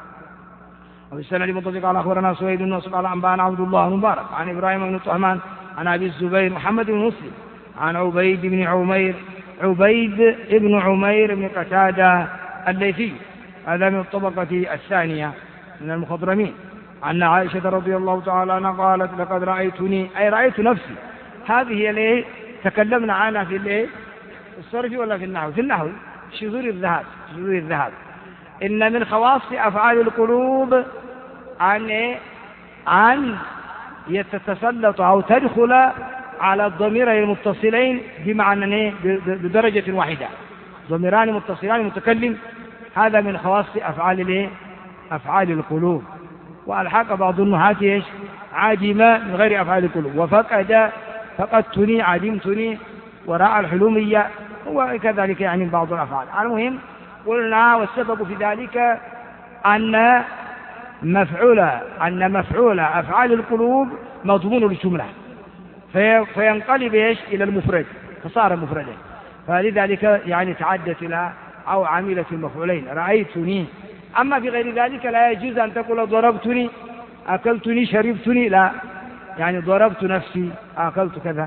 وفي السنة المتصل قال أخبرنا سويد بن نصر قال أنبأنا عبد الله بن مبارك عن إبراهيم بن طهمان عن أبي الزبير محمد بن مسلم عن عبيد بن عمير عبيد بن عمير بن قتادة الليثي، هذا من الطبقة الثانية من المخضرمين، عن عائشة رضي الله تعالى عنها قالت لقد رأيتني أي رأيت نفسي. هذه اللي تكلمنا عنها في الايه الصرف ولا في النحو؟ في النحو شذور الذهب شذور الذهب إن من خواص أفعال القلوب أن أن يتسلط أو تدخل على الضميرين المتصلين بمعنى بدرجة واحدة، ضميران متصلان متكلم، هذا من خواص أفعال أفعال القلوب. وألحق بعض النحاة ايش عادمة من غير أفعال القلوب، وفقد فقدتني عدمتني وراء الحلومية وكذلك يعني بعض الأفعال. المهم قلنا والسبب في ذلك أن مفعول أن مفعول أفعال القلوب مضمون الجملة في فينقلب ايش إلى المفرد فصار مفردا، فلذلك يعني تعدت إلى أو عملت المفعولين رأيتني. أما في غير ذلك لا يجوز أن تقول ضربتني أكلتني شربتني، لا، يعني ضربت نفسي أكلت كذا.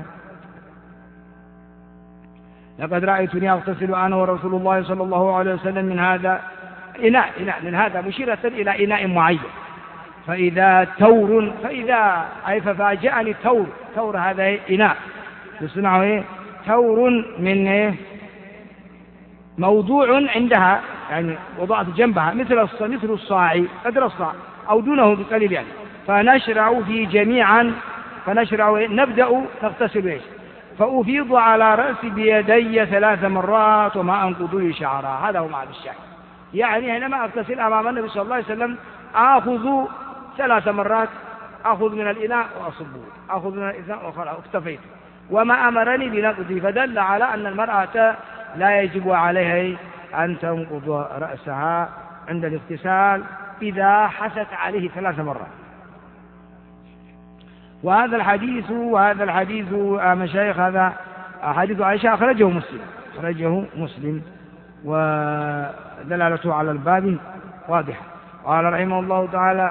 لقد رأيتني أغتسل أنا ورسول الله صلى الله عليه وسلم من هذا إناء إناء من هذا مشيرة إلى إناء معين، فإذا تور فإذا أي ففاجأني تور تور هذا إناء يصنعه إيه تور من إيه موضوع عندها، يعني وضعت جنبها مثل مثل الصاع قدر الصاع أو دونه بقليل يعني، فنشرع في جميعا فنشرع نبدأ نغتسل إيش فأفيض على رأسي بيدي ثلاث مرات وما أنقض شعرها. هذا هو معنى الشاهد، يعني حينما أغتسل أمام النبي صلى الله عليه وسلم آخذ ثلاث مرات، أخذ من الإناء وأصبه، أخذ من الإناء واكتفيت، وما أمرني بنقضه، فدل على أن المرأة لا يجب عليها أن تنقض رأسها عند الاغتسال إذا حست عليه ثلاث مرات. وهذا الحديث وهذا الحديث مشايخ هذا حديث عائشة أخرجه مسلم أخرجه مسلم ودلالته على الباب واضحة. قال رحمه الله تعالى: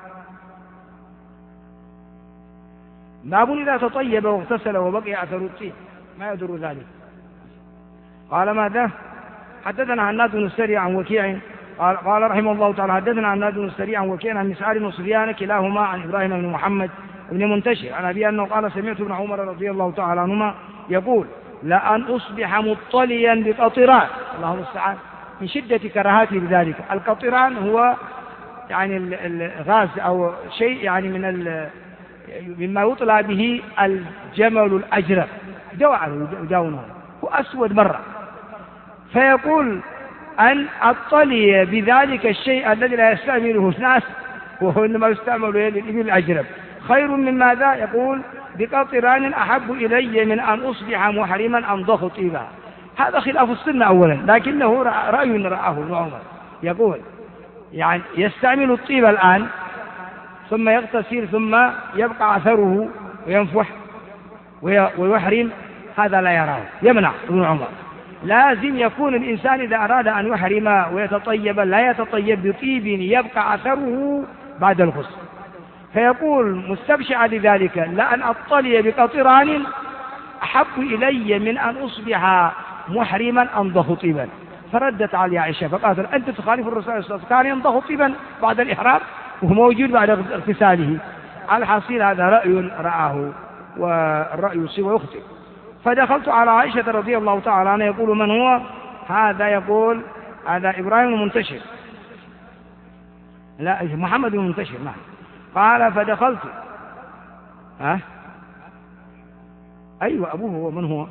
باب إذا تطيب واغتسل وبقي أثر الطيب ما يضر ذلك. قال ماذا؟ حدثنا هناد بن السري عن وكيع قال, قال رحمه الله تعالى: حدثنا هناد بن السري عن وكيع عن مسعر بن سفيان كلاهما عن إبراهيم بن محمد بن منتشر عن أبي أنه قال: سمعت ابن عمر رضي الله تعالى عنهما يقول: لأن أصبح مطليا بقطران، الله المستعان، من شدة كراهته لذلك. القطران هو يعني الغاز أو شيء يعني من مما يطلى به الجمل الأجرب دونه، هو أسود مرة، فيقول أن أطلي بذلك الشيء الذي لا يستعمله الناس وهو إنما يستعمل للإبل الأجرب خير من ماذا؟ يقول: بقطران أحب إلي من أن أصبح محرما أنضخ طيبها. هذا خلاف السنة أولا، لكنه رأي رآه ابن عمر، يقول يعني يستعمل الطيب الآن ثم يغتسل ثم يبقى أثره وينفح ويحرم، هذا لا يراه، يمنع ابن عمر. لازم يكون الإنسان إذا أراد أن يحرم ويتطيب لا يتطيب بطيب يبقى أثره بعد الغسل. فيقول مستبشعا لذلك: لأن أطلي بقطران أحب إلي من أن أصبح محرما أنضخ طيبا. فردت علي عائشة فقالت: أنت تخالف الرسول صلى الله عليه وسلم، كان ينضخ طيبا بعد الإحرام وهو موجود بعد اغتساله. على الحصيل هذا رأي رآه، والرأي يصيب ويخطئ. فدخلت على عائشة رضي الله تعالى عنها، يقول: من هو هذا؟ يقول: هذا إبراهيم المنتشر، لا محمد المنتشر. نعم. قال: فدخلت ها أيوة أبوه هو، من هو؟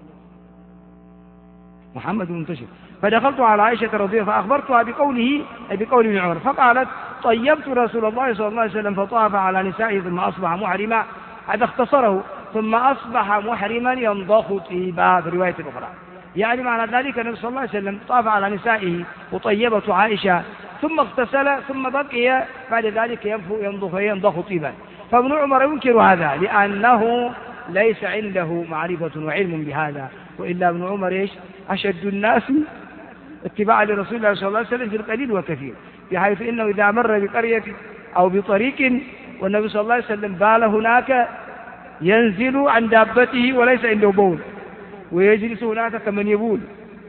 محمد المنتشر. فدخلت على عائشة رضي الله عنها فأخبرتها بقوله أي بقول ابن عمر، فقالت: طيبت رسول الله صلى الله عليه وسلم فطاف على نسائه ثم أصبح محرما. هذا اختصره: ثم أصبح محرما ينضخ طيبا في رواية أخرى. يعني معنى ذلك النبي صلى الله عليه وسلم طاف على نسائه وطيبته عائشة ثم اغتسل ثم بقي بعد ذلك ينضخ ينضخ طيبا. فابن عمر ينكر هذا لأنه ليس عنده معرفة وعلم بهذا، وإلا ابن عمر إيش؟ أشد الناس اتباعا لرسول الله صلى الله عليه وسلم في القليل والكثير، بحيث إنه إذا مر بقرية أو بطريق والنبي صلى الله عليه وسلم بال هناك ينزل عن دابته وليس عنده بول، ويجلس هناك كمن يبول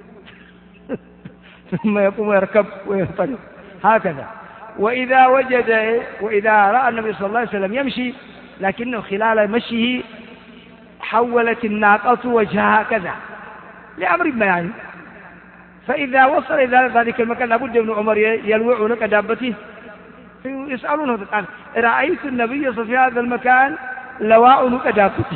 ثم يقوم ويركب وينطلق هكذا. وإذا وجد وإذا رأى النبي صلى الله عليه وسلم يمشي لكنه خلال مشيه حولت الناقة وجهها كذا لأمر ما يعني، فإذا وصل إلى ذلك المكان لابد ابن عمر يلوع لك دابته، يسألونه: رأيت النبي في هذا المكان لواء لك دابته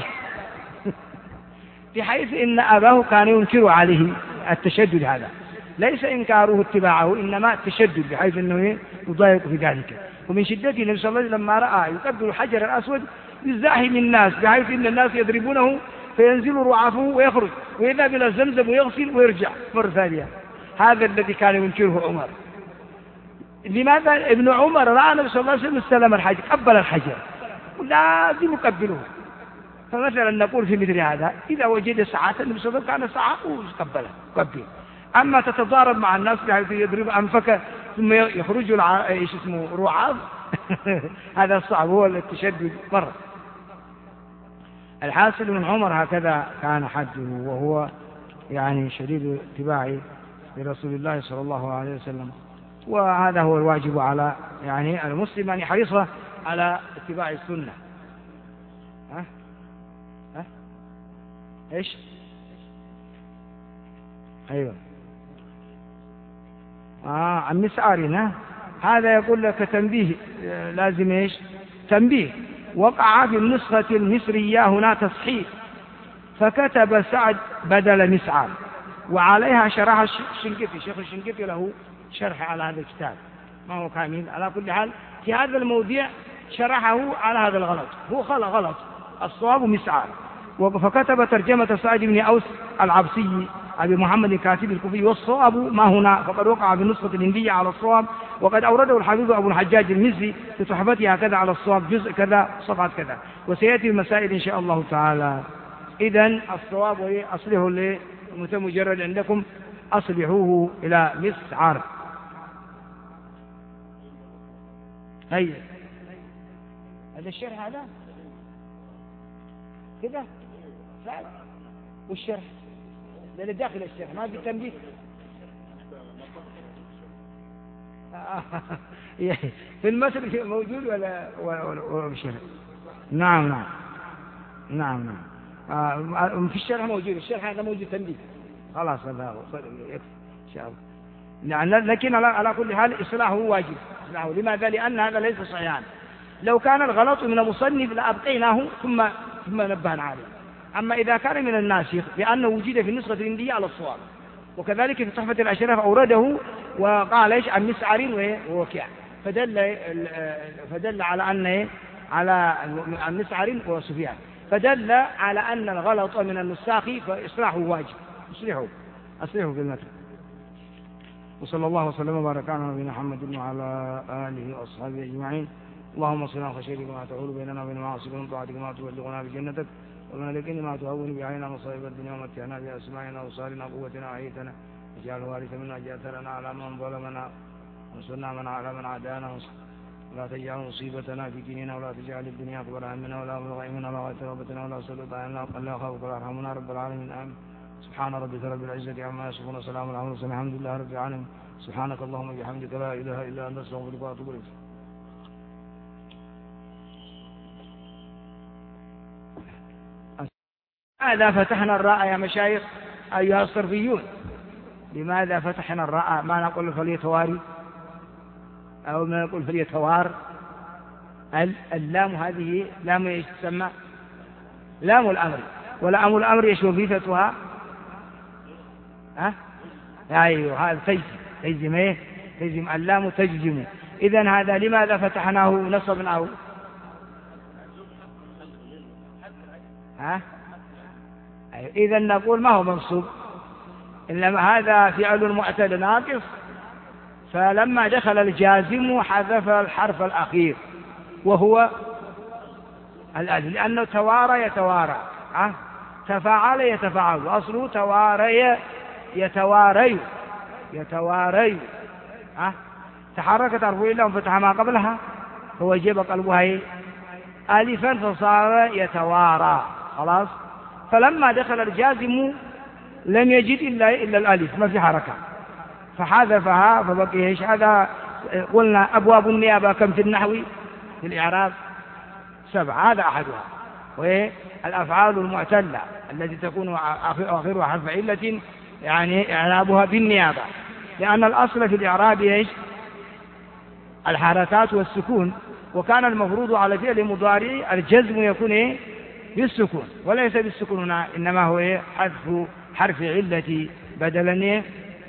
بحيث إن أباه كان ينكر عليه التشدد. هذا ليس إنكاره اتباعه، إنما التشدد بحيث أنه يضايق في ذلك. ومن شدته النبي صلى الله عليه وسلم لما رأى يقبل الحجر الأسود يزاحم الناس بحيث أن الناس يضربونه فينزل رعافه ويخرج ويذهب إلى زمزم ويغسل ويرجع مرة ثانية. هذا الذي كان ينكره عمر. لماذا؟ ابن عمر رأى النبي صلى الله عليه وسلم استلم الحجر، قبل الحجر، لازم يقبله. فمثلا نقول في مثل هذا إذا وجد ساعات النبي صلى الله عليه وسلم كان ساعة ويقبله قبله. أما تتضارب مع الناس بحيث يضرب أنفك ثم يخرج الع... ايش اسمه رعاف هذا صعب، هو التشدد مرة. الحاصل من عمر هكذا كان حده، وهو يعني شديد اتباعه لرسول الله صلى الله عليه وسلم. وهذا هو الواجب على يعني المسلم أن يحرص على اتباع السنة. ها ها ايش ايوه آه عن مسعارنا. هذا يقول لك تنبيه لازم ايش تنبيه. وقع في النسخة المصرية هنا تصحيح فكتب سعد بدل مسعار، وعليها شرح الشنقيطي. شيخ الشنقيطي له شرح على هذا الكتاب ما هو كامل. على كل حال في هذا الموضوع شرحه على هذا الغلط، هو خلق غلط، الصواب مسعار. فكتب ترجمة سعد بن أوس العبسي أبي محمد الكاتب الكوفي، والصواب ما هنا، فقد وقع بالنسخة الهندية على الصواب، وقد أورده الحافظ أبو الحجاج المزي في تحفته كذا على الصواب جزء كذا صفحة كذا، وسيأتي المسائل إن شاء الله تعالى. إذن الصواب أصله لمجرد عندكم أصلحوه إلى مسعر. هيا هذا الشرح هذا كده فعلا، والشرح ده داخل الشرح ما في تنبيه. في المتن موجود ولا ولا الشرح؟ نعم نعم نعم نعم آه في الشرح موجود، الشرح هذا موجود تنبيه خلاص هذا يكفي إن شاء الله. يعني لكن على على كل حال إصلاحه واجب. إصلاحه لماذا؟ لأن هذا ليس صحيحا. لو كان الغلط من المصنف لأبقيناه ثم ثم نبهنا عليه. أما إذا كان من الناسخ لأنه وجد في النسخة الهندية على الصواب، وكذلك في تحفة الأشراف أورده وقال إيش عن مسعر ووكيع، فدل فدل على أن على عن مسعر وسفيان، فدل على أن الغلط من النساخ فإصلاحه واجب. اصلحوا اصلحوا في المتن. وصلى الله وسلم وبارك على نبينا محمد وعلى آله وأصحابه أجمعين. اللهم صل على خشيتك ما تحول بيننا وبين معاصيك ومن طاعتك ما تبلغنا بجنتك ومن اليقين ما تهون بعيننا مصائب الدنيا ومتعنا بأسماعنا وأبصارنا وقوتنا وحياتنا واجعل الوارث منا واجعل ثأرنا على من ظلمنا وانصرنا من على من عادانا ولا تجعل مصيبتنا في ديننا ولا تجعل الدنيا أكبر همنا ولا مبلغ علمنا ولا غاية رغبتنا ولا تسلط علينا من لا يخافك ولا يرحمنا رب العالمين. آمين. سبحان ربك رب العزة عما يصفون وسلام على المرسلين الحمد لله رب العالمين. سبحانك اللهم وبحمدك لا إله إلا أنت أستغفرك وأتوب إليك. لماذا فتحنا الراء يا مشايخ أيها الصرفيون؟ لماذا فتحنا الراء؟ ما نقول فليتواري أو ما نقول فليتوار؟ اللام هذه لام ايش تسمى؟ لام الأمر، ولام الأمر ايش وظيفتها؟ ها؟ أيوه هذا تجزم، تجزم ايه؟ تجزم، اللام تجزم. إذن هذا لماذا فتحناه نصبا أو ها؟ إذن نقول ما هو منصوب، إنما هذا فعل معتل ناقص، فلما دخل الجازم حذف الحرف الأخير وهو الألف، لأنه توارى يتوارى، أه؟ تفاعل يتفاعل، أصله تواري يتواري يتواري، أه؟ تحركت حرف إلا وفتح ما قبلها فوجب قلبها ألفا فصار يتوارى خلاص. فلما دخل الجازم لم يجد إلا إلا الألف، ما في حركة، فحذفها فبقي ايش؟ هذا قلنا أبواب النيابة كم في النحو في الإعراب؟ سبعة، هذا أحدها. والأفعال المعتلة التي تكون آخرها حرف علة يعني إعرابها بالنيابة، لأن الأصل في الإعراب ايش؟ الحركات والسكون، وكان المفروض على فعل مضارع الجزم يكون ايه؟ بالسكون، وليس بالسكون هنا، إنما هو ايه؟ حذف حرف علة بدلا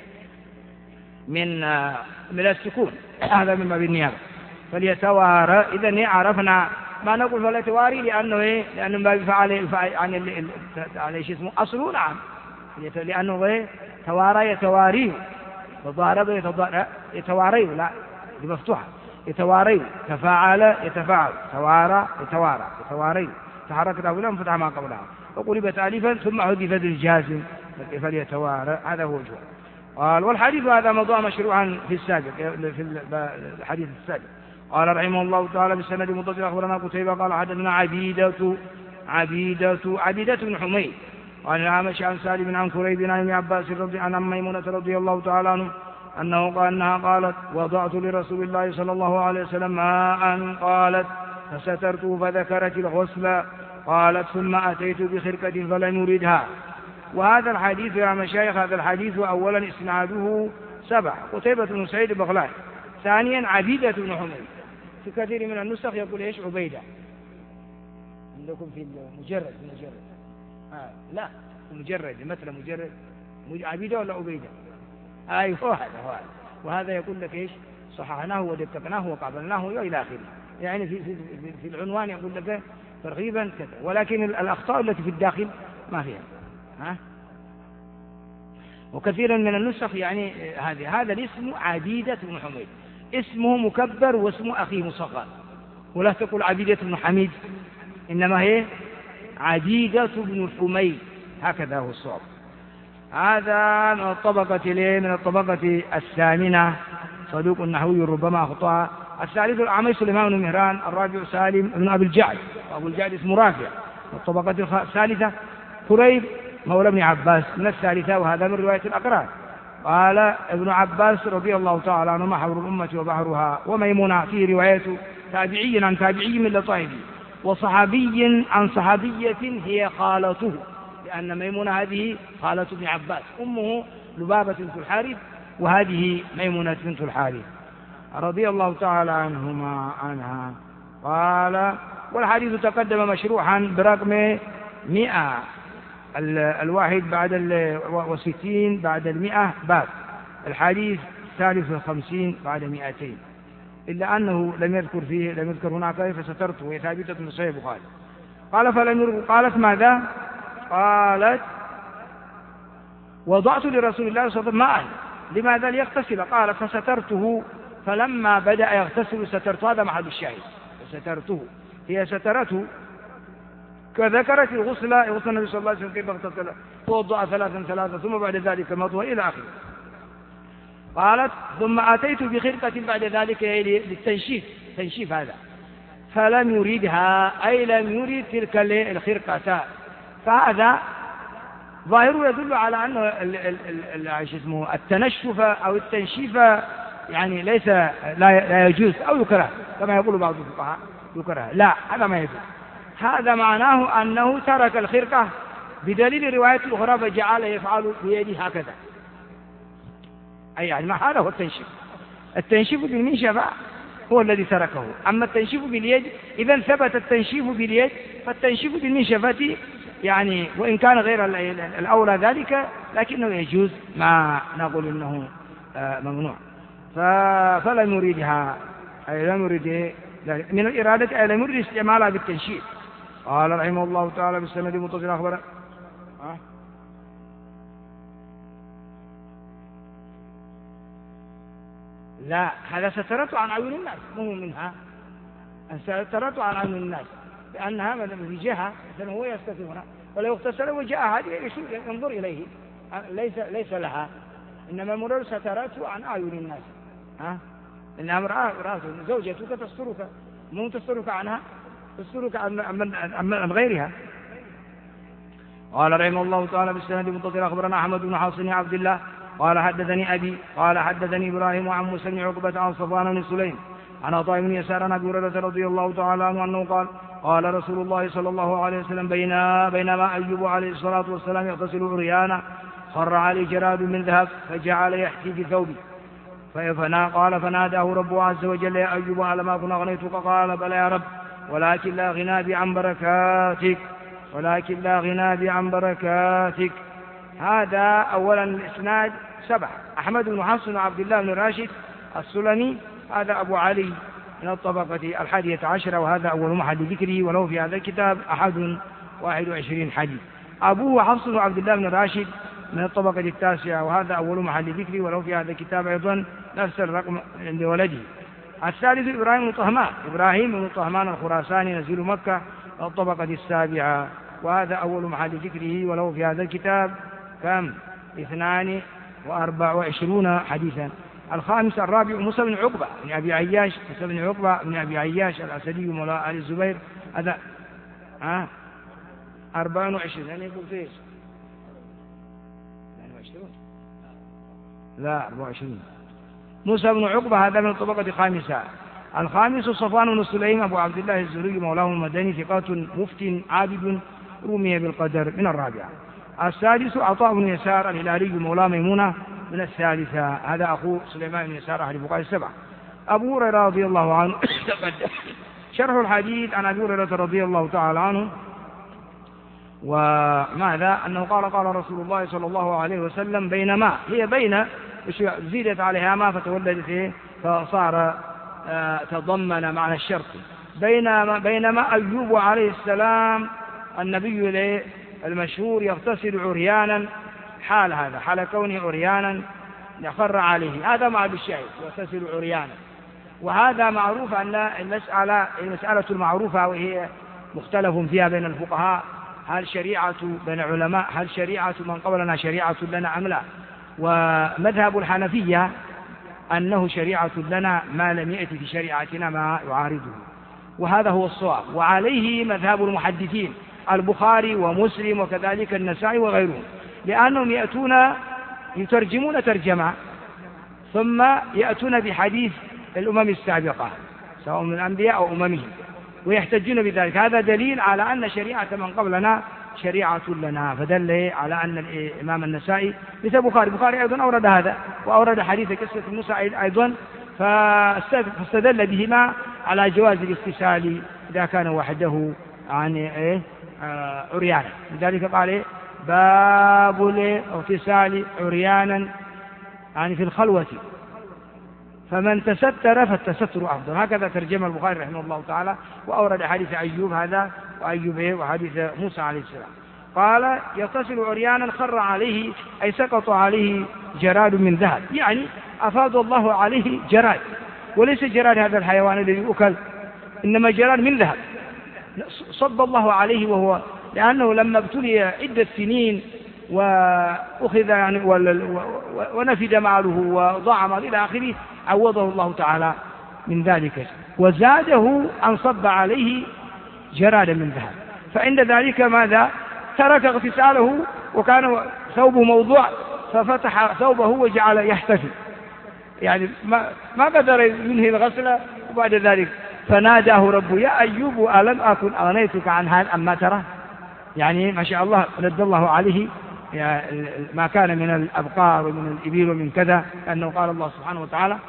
من من السكون، هذا مما بالنيابة. فليتوارى، إذن عرفنا ما نقول فليتواري لأنه ايه؟ لأنه ما بفعل عن على شيء اسمه أصله نعم، لأنه ايه؟ توارى يتواري، تضارب يتواري، لا دي مفتوحة، يتواري، تفاعل يتفاعل، توارى يتوارى يتواري، تحركت أولا فتح ما قبلها وقلبت ألفا ثم حذفت الجازم فليتوارى، هذا هو الجواب. قال والحديث هذا موضوع مشروعا في السابق في الحديث السابق. قال رحمه الله تعالى بالسند متصل أخبرنا قتيبة قال حدثنا عبيدة عبيدة عبيدة بن حميد قال الأعمش عن سالم عن كريب عن ابن عباس رضي عن ميمونة رضي الله تعالى عنه أنه قال أنها قالت وضعت لرسول الله صلى الله عليه وسلم ماء قالت فسترته فذكرت الغسل قالت ثم أتيت بخرقة فلم يردها. وهذا الحديث يا مشايخ هذا الحديث أولا إسناده سبع، قتيبة بن سعيد البغلاني، ثانيا عبيدة بن حميد، في كثير من النسخ يقول إيش؟ عبيدة، عندكم في المجرد مجرد آه لا مجرد مثل مجرد عبيدة ولا عبيدة؟ أيوه هذا هو هذا. وهذا يقول لك إيش؟ صححناه ودققناه وقابلناه وإلى آخره، يعني في, في, في العنوان يقول لك ترغيبا كذا، ولكن الأخطاء التي في الداخل ما فيها. ها؟ وكثيرا من النسخ يعني هذه هذا الاسم عبيدة بن حميد، اسمه مكبر واسمه أخيه مصغر، ولا تقول عبيدة بن حميد، إنما هي عبيدة بن حميد، هكذا هو الصواب. هذا من الطبقة من الطبقة الثامنة، صدوق نحوي ربما أخطأ. الثالث الأعمش سليمان بن مهران. الرابع سالم بن أبي الجعد، وأبو الجعد اسمه رافع. الطبقة الثالثة كريب مولى ابن عباس من الثالثة، وهذا من رواية الأقران. قال ابن عباس رضي الله تعالى عنهما حبر الأمة وبحرها. وميمونة فيه رواية تابعي عن تابعي من لطائفه، وصحابي عن صحابية هي خالته، لأن ميمونة هذه خالة ابن عباس، أمه لبابة بنت الحارث، وهذه ميمونة بنت الحارث رضي الله تعالى عنهما عنها. قال والحديث تقدم مشروحا برقم مئة الواحد بعد وستين بعد المئة باب، الحديث ثالث الخمسين بعد مئتين، إلا أنه لم يذكر فيه لم يذكر هناك فسترته، وهي ثابتة من صحيح البخاري. قال فلم يرغب. قالت ماذا؟ قالت وضعت لرسول الله صلى الله عليه وسلم ماء، لماذا؟ ليغتسل. قال فسترته، فلما بدأ يغتسل سترت. هذا محل الشاهد، سترته هي سترته. كذكرت الغسل، غسل النبي صلى الله عليه وسلم كيف اغتسل، توضأ ثلاثا ثلاثا ثم بعد ذلك مضوى إلى آخره. قالت ثم أتيت بخرقة بعد ذلك للتنشيف، تنشيف هذا، فلم يريدها، أي لم يريد تلك الخرقة. فهذا ظاهر يدل على أن التنشف أو التنشيف يعني ليس لا يجوز أو يكره كما يقول بعض الفقهاء يكره، لا، هذا ما يجوز. هذا معناه أنه ترك الخرقة بدليل رواية الأخرى فجعل يفعل بيده هكذا، أي يعني ما هذا هو التنشيف. التنشيف بالمنشفة هو الذي تركه، أما التنشيف باليد إذا ثبت التنشيف باليد، فالتنشيف بالمنشفة يعني وإن كان غير الأولى ذلك لكنه يجوز، ما نقول إنه ممنوع. فلم يريدها، أي لم يريد من الإرادة، أي لم يريد استعمالها بالتنشيف. قال رحمه الله تعالى بالسند المتصل أخبر أه؟ لا، هذا سترته عن عيون الناس، مو منها، سترته عن عيون الناس، لأنها في جهة مثلا هو يستتر هنا، ولو اغتسل وجاء هذه ينظر إليه، ليس ليس لها، إنما المرور سترته عن أعين الناس. ها؟ إنها امرأة زوجتك تسترك، مو تسترك عنها، تسترك عن, عن, عن غيرها. قال رحمه الله تعالى بالسند المتصل أخبرنا أحمد بن حاصم عبد الله قال حدثني أبي قال حدثني إبراهيم عن موسى بن عقبة عن صفوان بن سليم عن عطاء بن يسار عن أبي هريرة رضي الله تعالى عنه أنه قال قال رسول الله صلى الله عليه وسلم بينا بينما أيوب عليه الصلاة والسلام يغتسل عريانا خر عليه جراد من ذهب فجعل يحكي بثوبه فنا قال فناداه ربه عز وجل يا أيوب على ما كنا أغنيتك قال بلى يا رب ولكن لا غنى بي عن بركاتك ولكن لا غنى بي عن بركاتك. هذا أولا الإسناد سبع. أحمد بن حفص بن عبد الله بن راشد السلمي، هذا أبو علي من الطبقة الحادية عشرة، وهذا أول محل ذكره، وله في هذا الكتاب أحد واحد وعشرين حديث. أبوه حفص بن عبد الله بن راشد من الطبقة التاسعة، وهذا أول محل ذكره، وله في هذا الكتاب أيضا نفس الرقم عند ولده. الثالث إبراهيم بن طهمان، إبراهيم بن طهمان الخراساني نزيل مكة الطبقة السابعة، وهذا أول محل ذكره، وله في هذا الكتاب كم اثنان وأربع وعشرون حديثا. الخامس الرابع موسى بن عقبة بن أبي عياش، موسى بن عقبة بن أبي عياش الأسدي مولى آل الزبير، هذا ها أربع وعشرين، يعني يقول فيش لا أربع وعشرين. موسى بن عقبة هذا من الطبقة الخامسة. الخامس صفوان بن سليم أبو عبد الله الزهري مولاه المدني ثقات مفت عابد رمي بالقدر من الرابعة. السادس عطاء بن يسار الهلالي مولاه ميمونة من الثالثة، هذا أخو سليمان بن يسار أحد الفقهاء السبعة. أبو هريرة رضي الله عنه شرح الحديث عن أبي هريرة رضي الله تعالى عنه وماذا أنه قال قال رسول الله صلى الله عليه وسلم بينما، هي بين زيدت عليها ما فتولدت فصار آه تضمن معنى الشرط. بينما, بينما أيوب عليه السلام النبي المشهور يغتسل عريانا، حال هذا حال كونه عريانا يخر عليه، هذا مع بالشاهد يغتسل عريانا. وهذا معروف أن المسألة المسألة المعروفة وهي مختلف فيها بين الفقهاء، هل شريعة بين العلماء هل شريعة من قبلنا شريعة لنا أم لا؟ ومذهب الحنفية أنه شريعة لنا ما لم يأتي في شريعتنا ما يعارضه، وهذا هو الصواب. وعليه مذهب المحدثين البخاري ومسلم وكذلك النسائي وغيرهم، لأنهم يأتون يترجمون ترجمة ثم يأتون بحديث الأمم السابقة سواء من الأنبياء أو أممهم ويحتجون بذلك. هذا دليل على أن شريعة من قبلنا شريعة لنا، فدل على أن الإمام النسائي مثل البخاري البخاري أيضا أورد هذا وأورد حديث قصة موسى أيضا، فاستدل بهما على جواز الاغتسال إذا كان وحده عن عريانا. لذلك قال باب الاغتسال عريانا يعني في الخلوة، فمن تستر فالتستر أفضل. هكذا ترجم البخاري رحمه الله تعالى، وأورد حديث أيوب هذا وأيوب وحديث موسى عليه السلام. قال يغتسل عريانا خر عليه أي سقط عليه جراد من ذهب، يعني أفاض الله عليه جراد، وليس جراد هذا الحيوان الذي يؤكل، إنما جراد من ذهب صب الله عليه، وهو لأنه لما ابتلي عدة سنين وأخذ يعني ونفد ماله وضاع ماله إلى آخره عوضه الله تعالى من ذلك وزاده أن صب عليه جرادا من ذهب. فعند ذلك ماذا؟ ترك اغتساله وكان ثوبه موضوع ففتح ثوبه وجعل يحتفل، يعني ما, ما قدر ينهي الغسل. وبعد ذلك فناداه ربه يا أيوب ألم أكن أغنيتك عن هذا أما ترى، يعني ما شاء الله رد الله عليه ما كان من الأبقار ومن الإبل ومن كذا، لأنه قال الله سبحانه وتعالى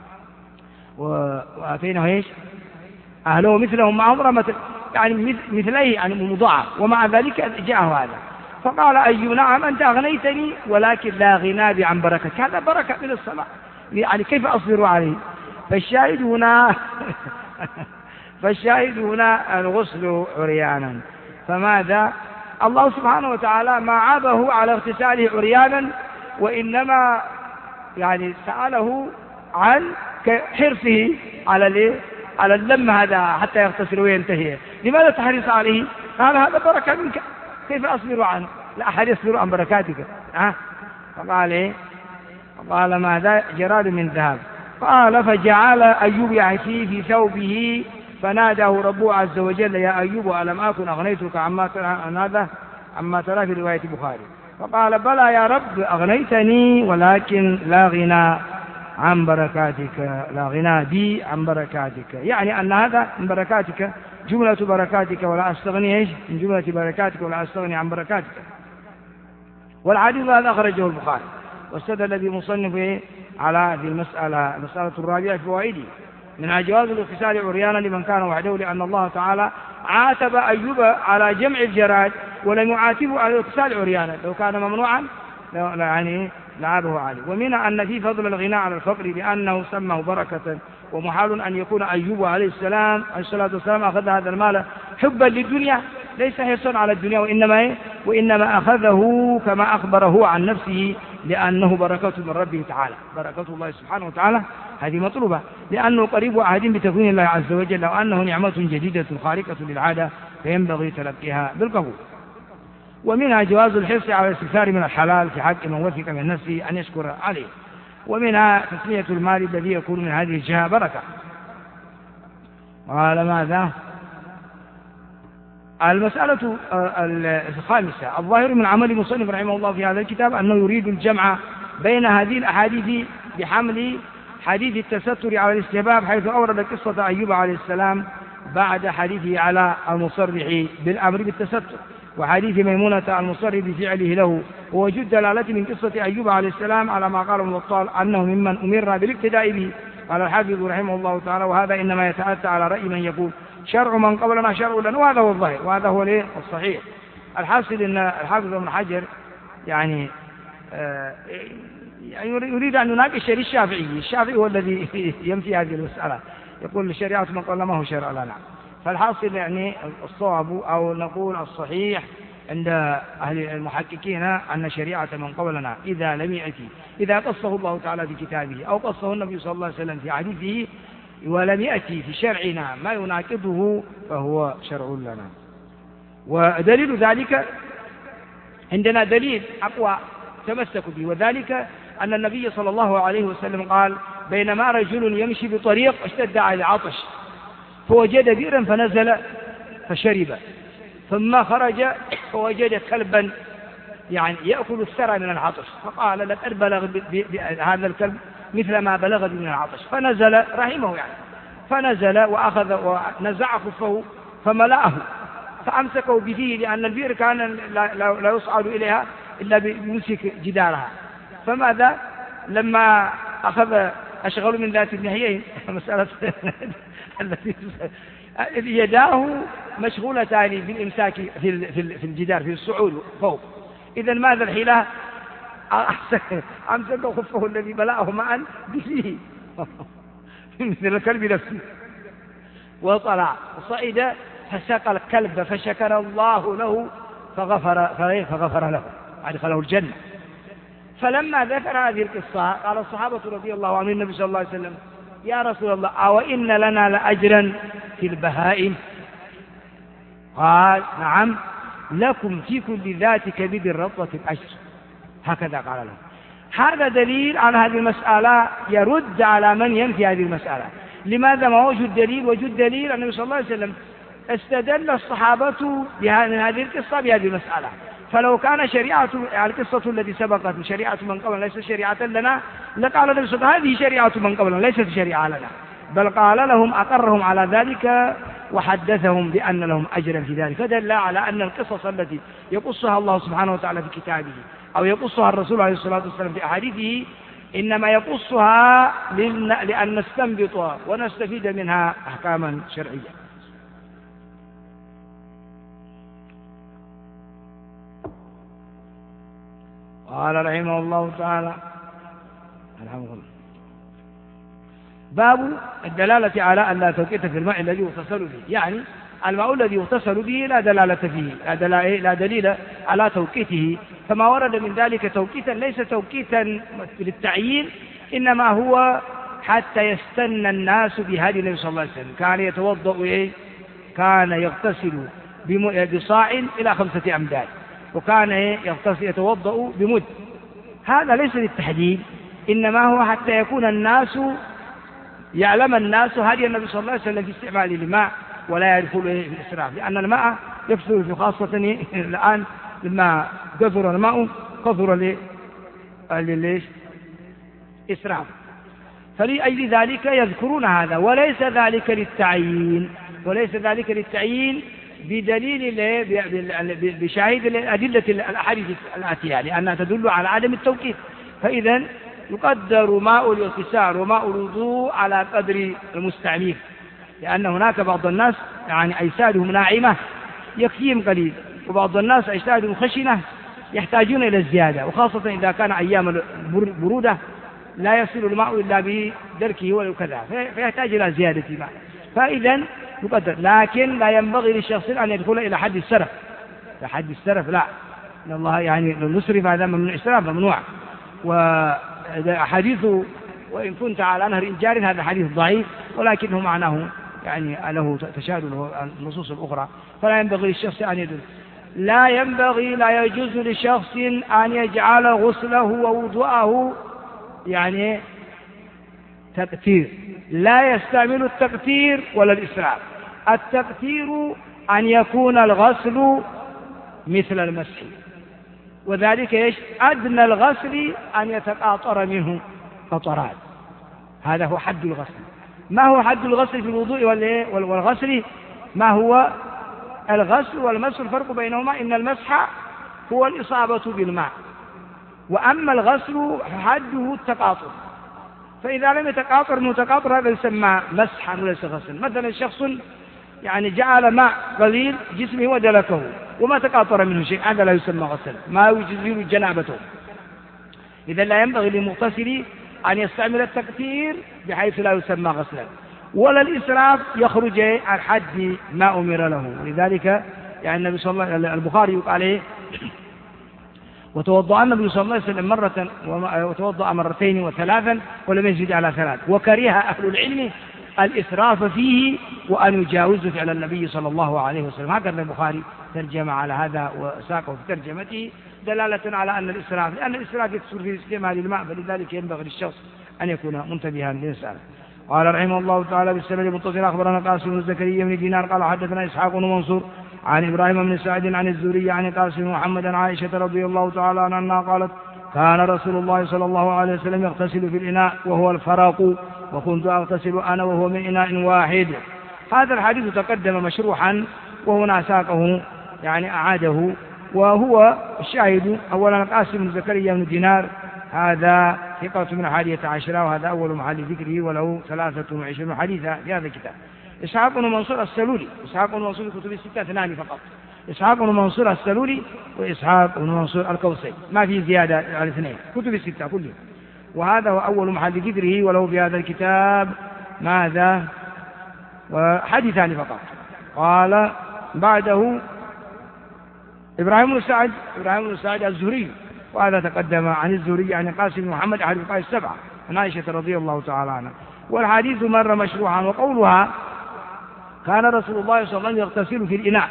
وآتيناه إيش أهله مثلهم معهم رمة، يعني مثليه يعني مضاعف، ومع ذلك جاءه هذا. فقال أيوب نعم أنت أغنيتني ولكن لا غنى بي عن بركتك، هذا بركة من السماء، يعني كيف أصبر عليه؟ فالشاهد هنا فالشاهد هنا الغسل عريانا. فماذا؟ الله سبحانه وتعالى ما عابه على اغتساله عريانا، وإنما يعني سأله عن حرصه على على اللم هذا حتى يغتسل وينتهي. لماذا تحرص عليه؟ قال هذا بركة منك، كيف أصبر عنه؟ لا أحد يصبر عن بركاتك. أه؟ فقال إيه؟ قال ماذا؟ جراد من ذهب. قال فجعل أيوب يعفي في ثوبه فناداه ربه عز وجل يا أيوب ألم أكن أغنيتك عما ترى عما ترى في رواية البخاري؟ فقال بلى يا رب أغنيتني ولكن لا غنى عن بركاتك، لا غنى بي عن بركاتك، يعني أن هذا من بركاتك جملة بركاتك ولا أستغني إيش من جملة بركاتك ولا أستغني عن بركاتك. والحديث هذا أخرجه البخاري واستدل بمصنفه على هذه المسألة. المسألة الرابعة فوائده من جواز الاغتسال عريانا لمن كان وحده، لأن الله تعالى عاتب أيوب على جمع الجراد ولم يعاتبه على الاغتسال عريانا، لو كان ممنوعا يعني لعابه عليه. ومنها أن في فضل الغناء على الفقر لأنه سمه بركة، ومحال أن يكون أيوب عليه السلام عليه الصلاة والسلام أخذ هذا المال حبا للدنيا، ليس حرصا على الدنيا، وإنما إيه؟ وإنما أخذه كما أخبره عن نفسه لأنه بركة من ربه تعالى، بركة الله سبحانه وتعالى هذه مطلوبة، لأنه قريب عهد بتكوين الله عز وجل، وأنه نعمة جديدة خارقة للعادة فينبغي تلقيها بالقبول. ومنها جواز الحرص على الاستكثار من الحلال في حق من وثق من نفسه أن يشكر عليه. ومنها تسمية المال الذي يكون من هذه الجهة بركة. قال ماذا؟ المسألة الخامسة الظاهر من عمل المصنف رحمه الله في هذا الكتاب أنه يريد الجمع بين هذه الأحاديث بحمل حديث التستر على الاستحباب، حيث أورد قصة أيوب عليه السلام بعد حديثه على المصرح بالأمر بالتستر، وحديث ميمونة المصرح بفعله له، ووجود دلالة من قصة أيوب عليه السلام على ما قاله البطال أنه ممن أمرنا بالاقتداء به. قال الحافظ رحمه الله تعالى وهذا إنما يتأتى على رأي من يقول شرع من قبلنا شرع لنا، وهذا هو الظاهر وهذا هو ليه الصحيح. الحاصل أن الحافظ ابن حجر يعني آه يريد أن يناقش الشافعي، الشافعي هو الذي ينفي هذه المسألة، يقول الشريعة من قبلنا ما هو شرع لنا. فالحاصل يعني الصواب أو نقول الصحيح عند أهل المحققين أن شريعة من قبلنا إذا لم يأتي إذا قصه الله تعالى في كتابه أو قصه النبي صلى الله عليه وسلم في حديثه ولم يأتي في شرعنا ما يناقضه فهو شرع لنا. ودليل ذلك عندنا دليل أقوى تمسكوا به، وذلك أن النبي صلى الله عليه وسلم قال بينما رجل يمشي بطريق اشتد على العطش فوجد بئرا فنزل فشرب، ثم خرج فوجد كلبا يعني يأكل الثرى من العطش، فقال لقد بلغ هذا الكلب مثل ما بلغ من العطش، فنزل رحمه يعني، فنزل وأخذ ونزع خفه فملأه فأمسكه بفيه، لأن البئر كان لا يصعد إليها إلا بيمسك جدارها، فماذا لما أخذ أشغل من ذات النهيين مسألة التي يداه مشغولتان بالإمساك في الجدار في الصعود فوق، إذا ماذا الحيلة؟ أمسك خفه الذي بلأه معا بفيه مثل الكلب نفسه، وطلع وصعد فسقى الكلب فشكر الله له فغفر, فغفر له أدخله الجنة. فلما ذكر هذه القصة قال الصحابة رضي الله عنهم النبي صلى الله عليه وسلم يا رسول الله أو إن لنا لأجرا في البهائم؟ قال نعم لكم في كل ذات كبد رطبة أجر، هكذا قال له. هذا دليل على هذه المسألة يرد على من ينفي هذه المسألة. لماذا؟ ما وجد دليل؟ وجد دليل النبي صلى الله عليه وسلم استدل الصحابة من هذه القصة بهذه المسألة، فلو كان شريعة القصة التي سبقت شريعة من قبلنا ليست شريعة لنا لقال النبي صلى الله عليه وسلم هذه شريعة من قبلنا ليست شريعة لنا، بل قال لهم أقرهم على ذلك وحدثهم بأن لهم أجرا في ذلك، فدل على أن القصص التي يقصها الله سبحانه وتعالى في كتابه أو يقصها الرسول عليه الصلاة والسلام في أحاديثه إنما يقصها لأن نستنبط ونستفيد منها أحكاما شرعية. قال رحمه الله تعالى الحمد لله باب الدلالة على أن لا توقيت في الماء الذي يغتسل به، يعني الماء الذي يغتسل به لا دلالة فيه، لا دليل على توقيته، فما ورد من ذلك توقيتا ليس توقيتا للتعيين، إنما هو حتى يستنى الناس بهدي النبي صلى الله عليه وسلم، كان يتوضأ إيه؟ كان يغتسل بصاع إلى خمسة أمداد، وكان يغتسل يتوضأ بمد، هذا ليس للتحديد، إنما هو حتى يكون الناس يعلم الناس هدي النبي صلى الله عليه وسلم في استعمال الماء ولا يدخل في الإسراف، لأن الماء يكثر في خاصة الآن لما كثر الماء كثر للإسراف، فلأجل ذلك يذكرون هذا، وليس ذلك للتعيين، وليس ذلك للتعيين بدليل بشاهد الأدلة الأحاديث الآتية لأنها تدل على عدم التوقيت، فإذا يقدر ماء الاغتسال وماء الوضوء على قدر المستعمل، لأن هناك بعض الناس يعني أجسادهم ناعمة يكفيهم قليل، وبعض الناس أجسادهم خشنة يحتاجون إلى الزيادة، وخاصة إذا كان أيام البرودة لا يصل الماء إلا بدركه وكذا فيحتاج إلى زيادة ماء، فإذا يقدر، لكن لا ينبغي للشخص أن يدخل إلى حد السرف، حد السرف لا، إن الله يعني لو نسرف هذا ممنوع، السرف ممنوع، وحديث وإن كنت على نهر إنجار هذا حديث ضعيف، ولكنه معناه يعني له تشابه النصوص الأخرى، فلا ينبغي للشخص أن يدخل، لا ينبغي لا يجوز لشخص أن يجعل غسله ووضوءه يعني تقتير، لا يستعمل التقتير ولا الإسراف. التقتير أن يكون الغسل مثل المسح، وذلك ايش؟ أدنى الغسل أن يتقاطر منه قطرات، هذا هو حد الغسل. ما هو حد الغسل في الوضوء والغسل؟ ما هو الغسل والمسح؟ الفرق بينهما إن المسح هو الإصابة بالماء، وأما الغسل حده التقاطر، فإذا لم يتقاطر متقاطر هذا يسمى مسحا وليس غسل. مثلا شخص يعني جعل ماء قليل جسمه ودلكه وما تقاطر منه شيء، هذا لا يسمى غسل، ما يجزئ جنابته. إذا لا ينبغي للمغتسل أن يستعمل التقتير بحيث لا يسمى غسلا، ولا الإسراف يخرج عن حد ما أمر له. لذلك يعني النبي صلى الله عليه وسلم البخاري يقول عليه وتوضأ النبي صلى الله عليه وسلم مرة وتوضأ مرتين وثلاثا ولم يزد على ثلاث، وكره أهل العلم الإسراف فيه وأن يجاوز فعل النبي صلى الله عليه وسلم. هكذا البخاري ترجم على هذا وساقه في ترجمته دلالة على أن الإسراف، لأن الإسراف يكثر في استعمال الماء، فلذلك ينبغي للشخص أن يكون منتبها للمسألة. قال رحمه الله تعالى بالسند المتصل أخبرنا قاسم بن زكريا بن دينار قال حدثنا إسحاق بن منصور عن إبراهيم بن سعد عن الزهري عن قاسم محمد عن عائشة رضي الله تعالى عنها قالت كان رسول الله صلى الله عليه وسلم يغتسل في الإناء وهو الفراق وكنت أغتسل أنا وهو من إناء واحد. هذا الحديث تقدم مشروحا وهنا ساقه يعني أعاده، وهو الشاهد أولا قاسم بن زكريا بن دينار هذا ثقة من الحادية عشرة، وهذا أول محل ذكره وله ثلاثة وعشرون حديثا في هذا الكتاب. إسحاق بن منصور السلولي، إسحاق بن منصور في كتب الستة اثنان فقط، إسحاق بن منصور السلولي وإسحاق بن منصور الكوسي، ما في زيادة على الاثنين، كتب الستة كلهم، وهذا هو أول محل ذكره وله في هذا الكتاب ماذا وحديثان فقط. قال بعده إبراهيم بن سعد، إبراهيم بن سعد الزهري، وهذا تقدم عن الزهري عن قاسم محمد أحد الفقهاء السبعة عن عائشة رضي الله تعالى عنها. والحديث مر مشروعا، وقولها كان رسول الله صلى الله عليه وسلم يغتسل في الإناء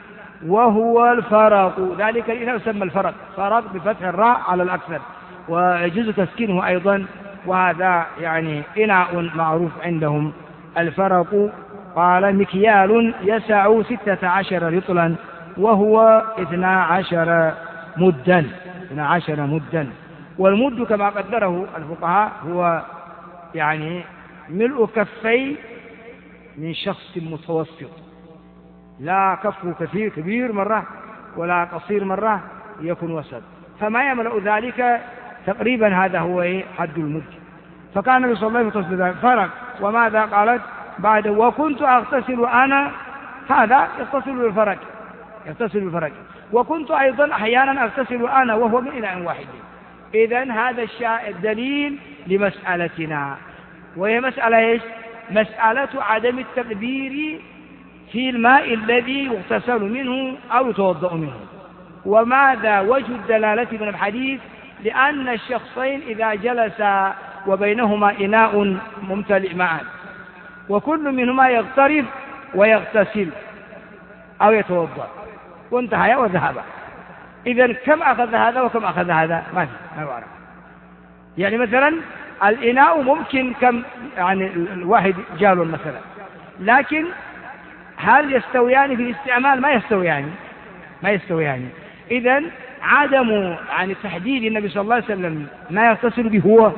وهو الفرق، ذلك الإناء يسمى الفرق، فرق بفتح الراء على الأكثر ويجوز تسكينه أيضا، وهذا يعني إناء معروف عندهم الفرق. قال مكيال يسع ستة عشر رطلا وهو اثنا عشر مدا، اثنا عشر مدا. والمد كما قدره الفقهاء هو يعني ملء كفي من شخص متوسط، لا كفه كثير كبير مرة ولا قصير مرة، يكون وسط، فما يملأ ذلك تقريبا هذا هو حد المد. فكان النبي صلى الله عليه وسلم فرق. وماذا قالت بعد وكنت أغتسل أنا، هذا يغتسل بالفرق، يغتسل بالفرق، وكنت أيضا أحيانا أغتسل أنا وهو من إناء واحد. إذن هذا الدليل لمسألتنا، وهي مسألة إيش؟ مسألة عدم التقدير في الماء الذي يغتسل منه أو يتوضأ منه. وماذا وجه الدلالة من الحديث؟ لأن الشخصين إذا جلسا وبينهما إناء ممتلئ معا وكل منهما يغترف ويغتسل أو يتوضأ وانتهى وذهب، إذن كم أخذ هذا وكم أخذ هذا؟ ما في، ما يعرف. يعني مثلا الإناء ممكن كم يعني الواحد جال مثلا، لكن هل يستويان في الاستعمال؟ ما يستويان، ما يستويان. إذن عدم يعني تحديد النبي صلى الله عليه وسلم ما يغتسل به هو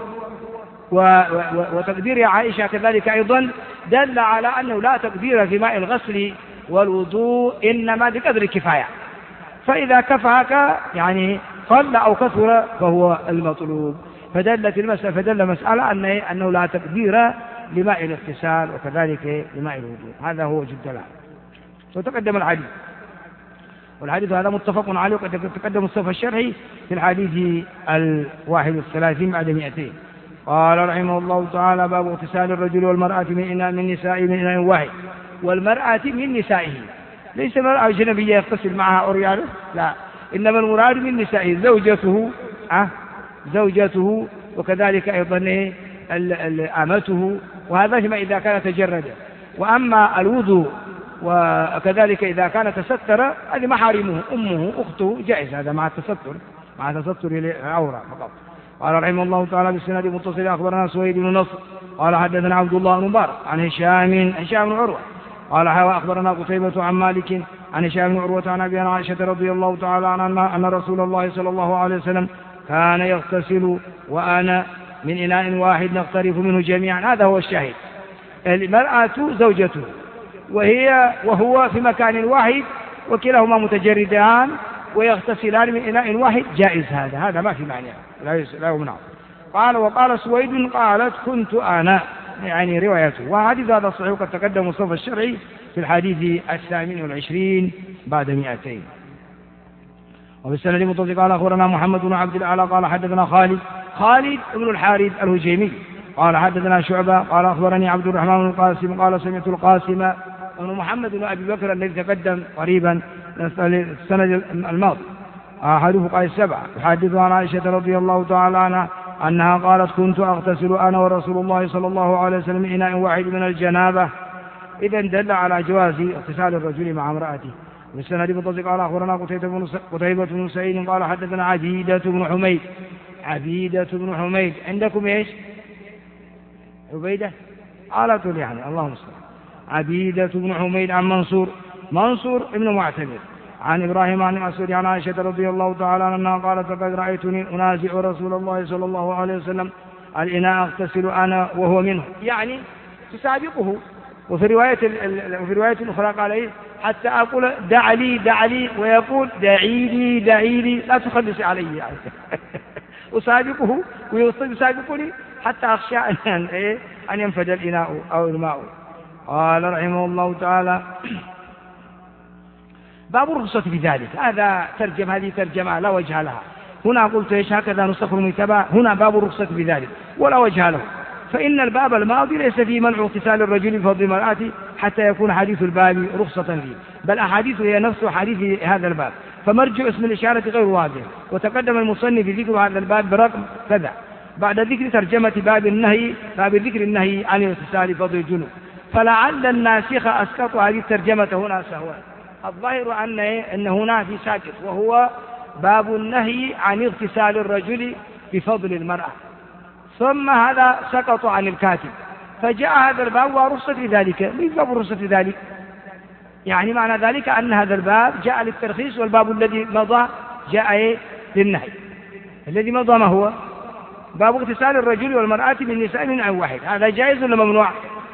وتقدير عائشة كذلك أيضا دل على أنه لا تقدير في ماء الغسل والوضوء، إنما بقدر الكفاية، فإذا كفاك يعني قل أو كثر فهو المطلوب. فدلت المسألة فدل مسألة أنه, أنه لا تقدير لماء الاغتسال وكذلك لماء الوضوء، هذا هو جد الدلالة. وتقدم الحديث، والحديث هذا متفق عليه، وقد تقدم الصف الشرعي في الحديث الواحد والثلاثين بعد مئتين. قال رحمه الله تعالى باب اغتسال الرجل والمرأة من إناء من نسائه من إناء واحد، والمرأة من نسائه، ليس مرأة أجنبية يغتسل معها أريانه، لا، إنما المراد من نسائه زوجته أه زوجته وكذلك أيضا أمته، وهذا فيما إذا كان تجرد. وأما الوضوء وكذلك إذا كان تستر هذه محارمه، أمه أخته جائز، هذا مع التستر، مع تستر العورة فقط. قال رحمه الله تعالى بالسند المتصل أخبرنا سويد بن نصر قال حدثنا عبد الله بن مبارك عن هشام هشام بن عروة قال أخبرنا قتيبة عن مالك عن هشام بن عروة عن أبي عائشة رضي الله تعالى عنها أن رسول الله صلى الله عليه وسلم كان يغتسل وأنا من إناء واحد نغترف منه جميعا. هذا هو الشاهد، المرأة زوجته وهي وهو في مكان واحد وكلاهما متجردان ويغتسلان من إناء واحد، جائز هذا، هذا ما في معنى، لا يمنع. قال وقال سويد قالت كنت أنا، يعني روايته. وحديث هذا الصحيح قد تقدم الصف الشرعي في الحديث الثامن والعشرين بعد مئتين. وبالسند المتصل قال أخبرنا محمد بن عبد الأعلى قال حدثنا خالد خالد بن الحارث الهجيمي قال حدثنا شعبة قال أخبرني عبد الرحمن بن القاسم قال سمعت القاسم بن محمد بن أبي بكر الذي تقدم قريبا السند الماضي أحد فقهاء السبعة يحدث عن عائشة رضي الله تعالى عنها أنها قالت كنت أغتسل أنا ورسول الله صلى الله عليه وسلم من إناء واحد من الجنابة. إذن دل على جواز اغتسال الرجل مع امرأته. والسند بن قال أخبرنا قتيبة بن سعيد قال حدثنا عبيدة بن حميد. عبيدة بن حميد عندكم إيش؟ عبيدة على طول يعني اللهم صل. عبيدة بن حميد عن منصور منصور ابن معتمر عن إبراهيم عن مسعود عن عائشة رضي الله تعالى عنها قالت فقد رأيتني أنازع رسول الله صلى الله عليه وسلم الإناء أغتسل أنا وهو منه، يعني تسابقه. وفي رواية وفي رواية أخرى قال إيه حتى أقول دع لي دع لي ويقول دعي لي دعي لي لا تخلص علي يعني. أسابقه ويسابقني حتى أخشى أن إيه أن ينفد الإناء أو الماء. قال رحمه الله تعالى باب الرخصة في ذلك. هذا ترجم هذه ترجمة لا وجه لها. هنا قلت إيش هكذا نسخ المتبع، هنا باب الرخصة في ذلك ولا وجه له. فإن الباب الماضي ليس فيه منع اغتسال الرجل بفضل المرأة حتى يكون حديث الباب رخصة فيه، بل أحاديث هي نفس حديث هذا الباب، فمرجع اسم الإشارة غير واضح. وتقدم المصنف ذكر هذا الباب برقم كذا بعد ذكر ترجمة باب النهي باب ذكر النهي عن اغتسال بفضل الجنوب، فلعل الناسخ أسقط هذه الترجمة هنا سهوا. الظاهر أن أن هنا في ساكت وهو باب النهي عن اغتسال الرجل بفضل المرأة، ثم هذا سقط عن الكاتب فجاء هذا الباب ورخصة في ذلك. ليس باب الرخصة في ذلك، يعني معنى ذلك أن هذا الباب جاء للترخيص والباب الذي مضى جاء للنهي. الذي مضى ما هو؟ باب اغتسال الرجل والمرأة من نساء من عن واحد. هذا جائز ولا ممنوع؟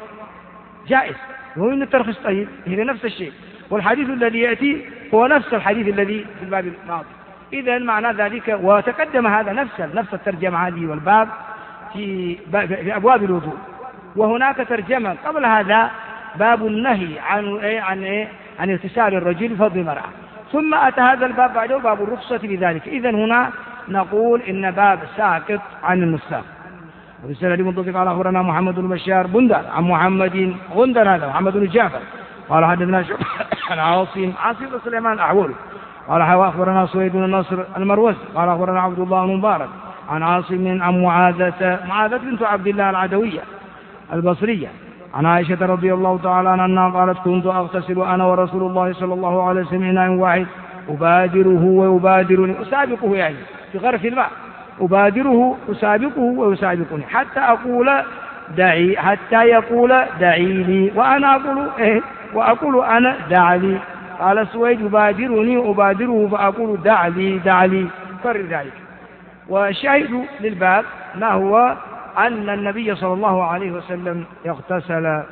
جائز، وهو من الترخيص. طيب هي نفس الشيء، والحديث الذي يأتي هو نفس الحديث الذي في الباب الماضي. إذا معنى ذلك وتقدم هذا نفس نفس الترجمة هذه والباب في, في أبواب الوضوء، وهناك ترجمة قبل هذا باب النهي عن إيه عن إيه عن اغتسال الرجل بفضل المرأة، ثم أتى هذا الباب بعده باب الرخصة بذلك. إذا هنا نقول إن باب ساقط عن النساخ. وبالسند المنطق قال أخبرنا محمد بن بشار بندر عن محمد غندر هذا محمد بن جعفر قال حدثنا عن عاصم عاصم بن سليمان الأعوري قال أخبرنا سويد بن النصر المروزي قال أخبرنا عبد الله بن مبارك عن عاصم عن معاذة معاذة بنت عبد الله العدوية البصرية عن عائشة رضي الله تعالى عنها قالت كنت أغتسل أنا ورسول الله صلى الله عليه وسلم إناء واحد أبادره ويبادرني، أسابقه يعني في غرف الماء، أبادره أسابقه ويسابقني حتى أقول دعي حتى يقول دعي لي وأنا أقول إيه وأقول أنا دع لي. قال سويد يبادرني أبادره فأقول دع لي دع لي كرر ذلك. والشاهد للباب ما هو أن النبي صلى الله عليه وسلم يغتسل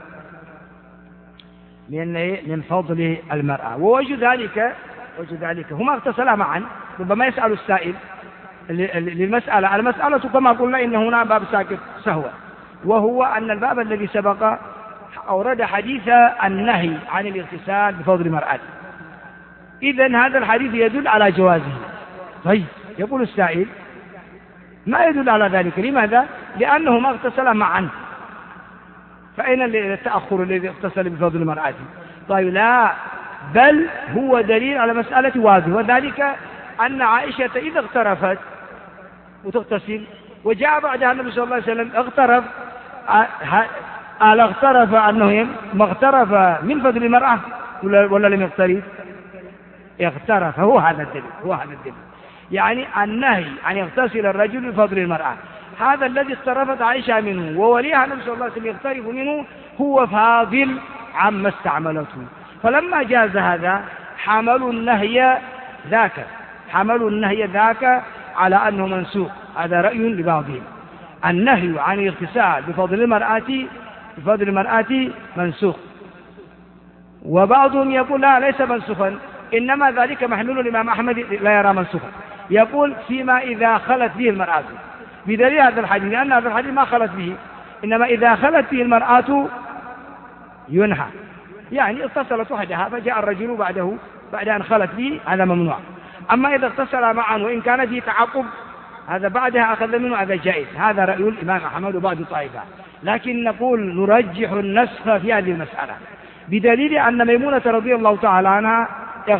من من فضل المرأة، ووجه ذلك وجه ذلك هما اغتسلا معا. ربما يسأل السائل للمسألة المسألة كما قلنا إن هنا باب ساكت سهوا، وهو أن الباب الذي سبق أورد حديث النهي عن الاغتسال بفضل المرأة. إذن هذا الحديث يدل على جوازه. طيب يقول السائل ما يدل على ذلك، لماذا؟ لأنهما اغتسلا معا، فأين التأخر الذي اغتسل بفضل المرأة؟ طيب لا، بل هو دليل على مسألة واضحة، وذلك أن عائشة إذا اغترفت وتغتسل وجاء بعدها النبي صلى الله عليه وسلم اغترف، ألا اغترف أنه ما اغترف من فضل المرأة ولا لم يغترف؟ اغترف. هو هذا الدليل هو هذا الدليل يعني النهي أن يغتسل الرجل بفضل المرأة، هذا الذي اغترفت عائشة منه ووليها النبي صلى الله عليه وسلم يغترف منه هو فاضل عما استعملته. فلما جاز هذا حملوا النهي ذاك حملوا النهي ذاك على أنه منسوخ. هذا رأي لبعضهم، النهي عن الاغتسال بفضل المرأة بفضل المرأة منسوخ، وبعضهم يقول لا ليس منسوخا، إنما ذلك محلول الإمام أحمد لا يرى منسوخا، يقول فيما إذا خلت به المرأة، بدليل هذا الحديث لأن هذا الحديث ما خلت به، إنما إذا خلت به المرأة ينهى، يعني اغتسلت وحدها فجاء الرجل بعده بعد أن خلت به هذا ممنوع. أما إذا اغتسل معا وإن كان فيه تعقب هذا بعدها أخذ منه هذا جائز. هذا رأي الإمام أحمد وبعض الطائفة، لكن نقول نرجح النسخ في هذه المسألة بدليل أن ميمونة رضي الله تعالى عنها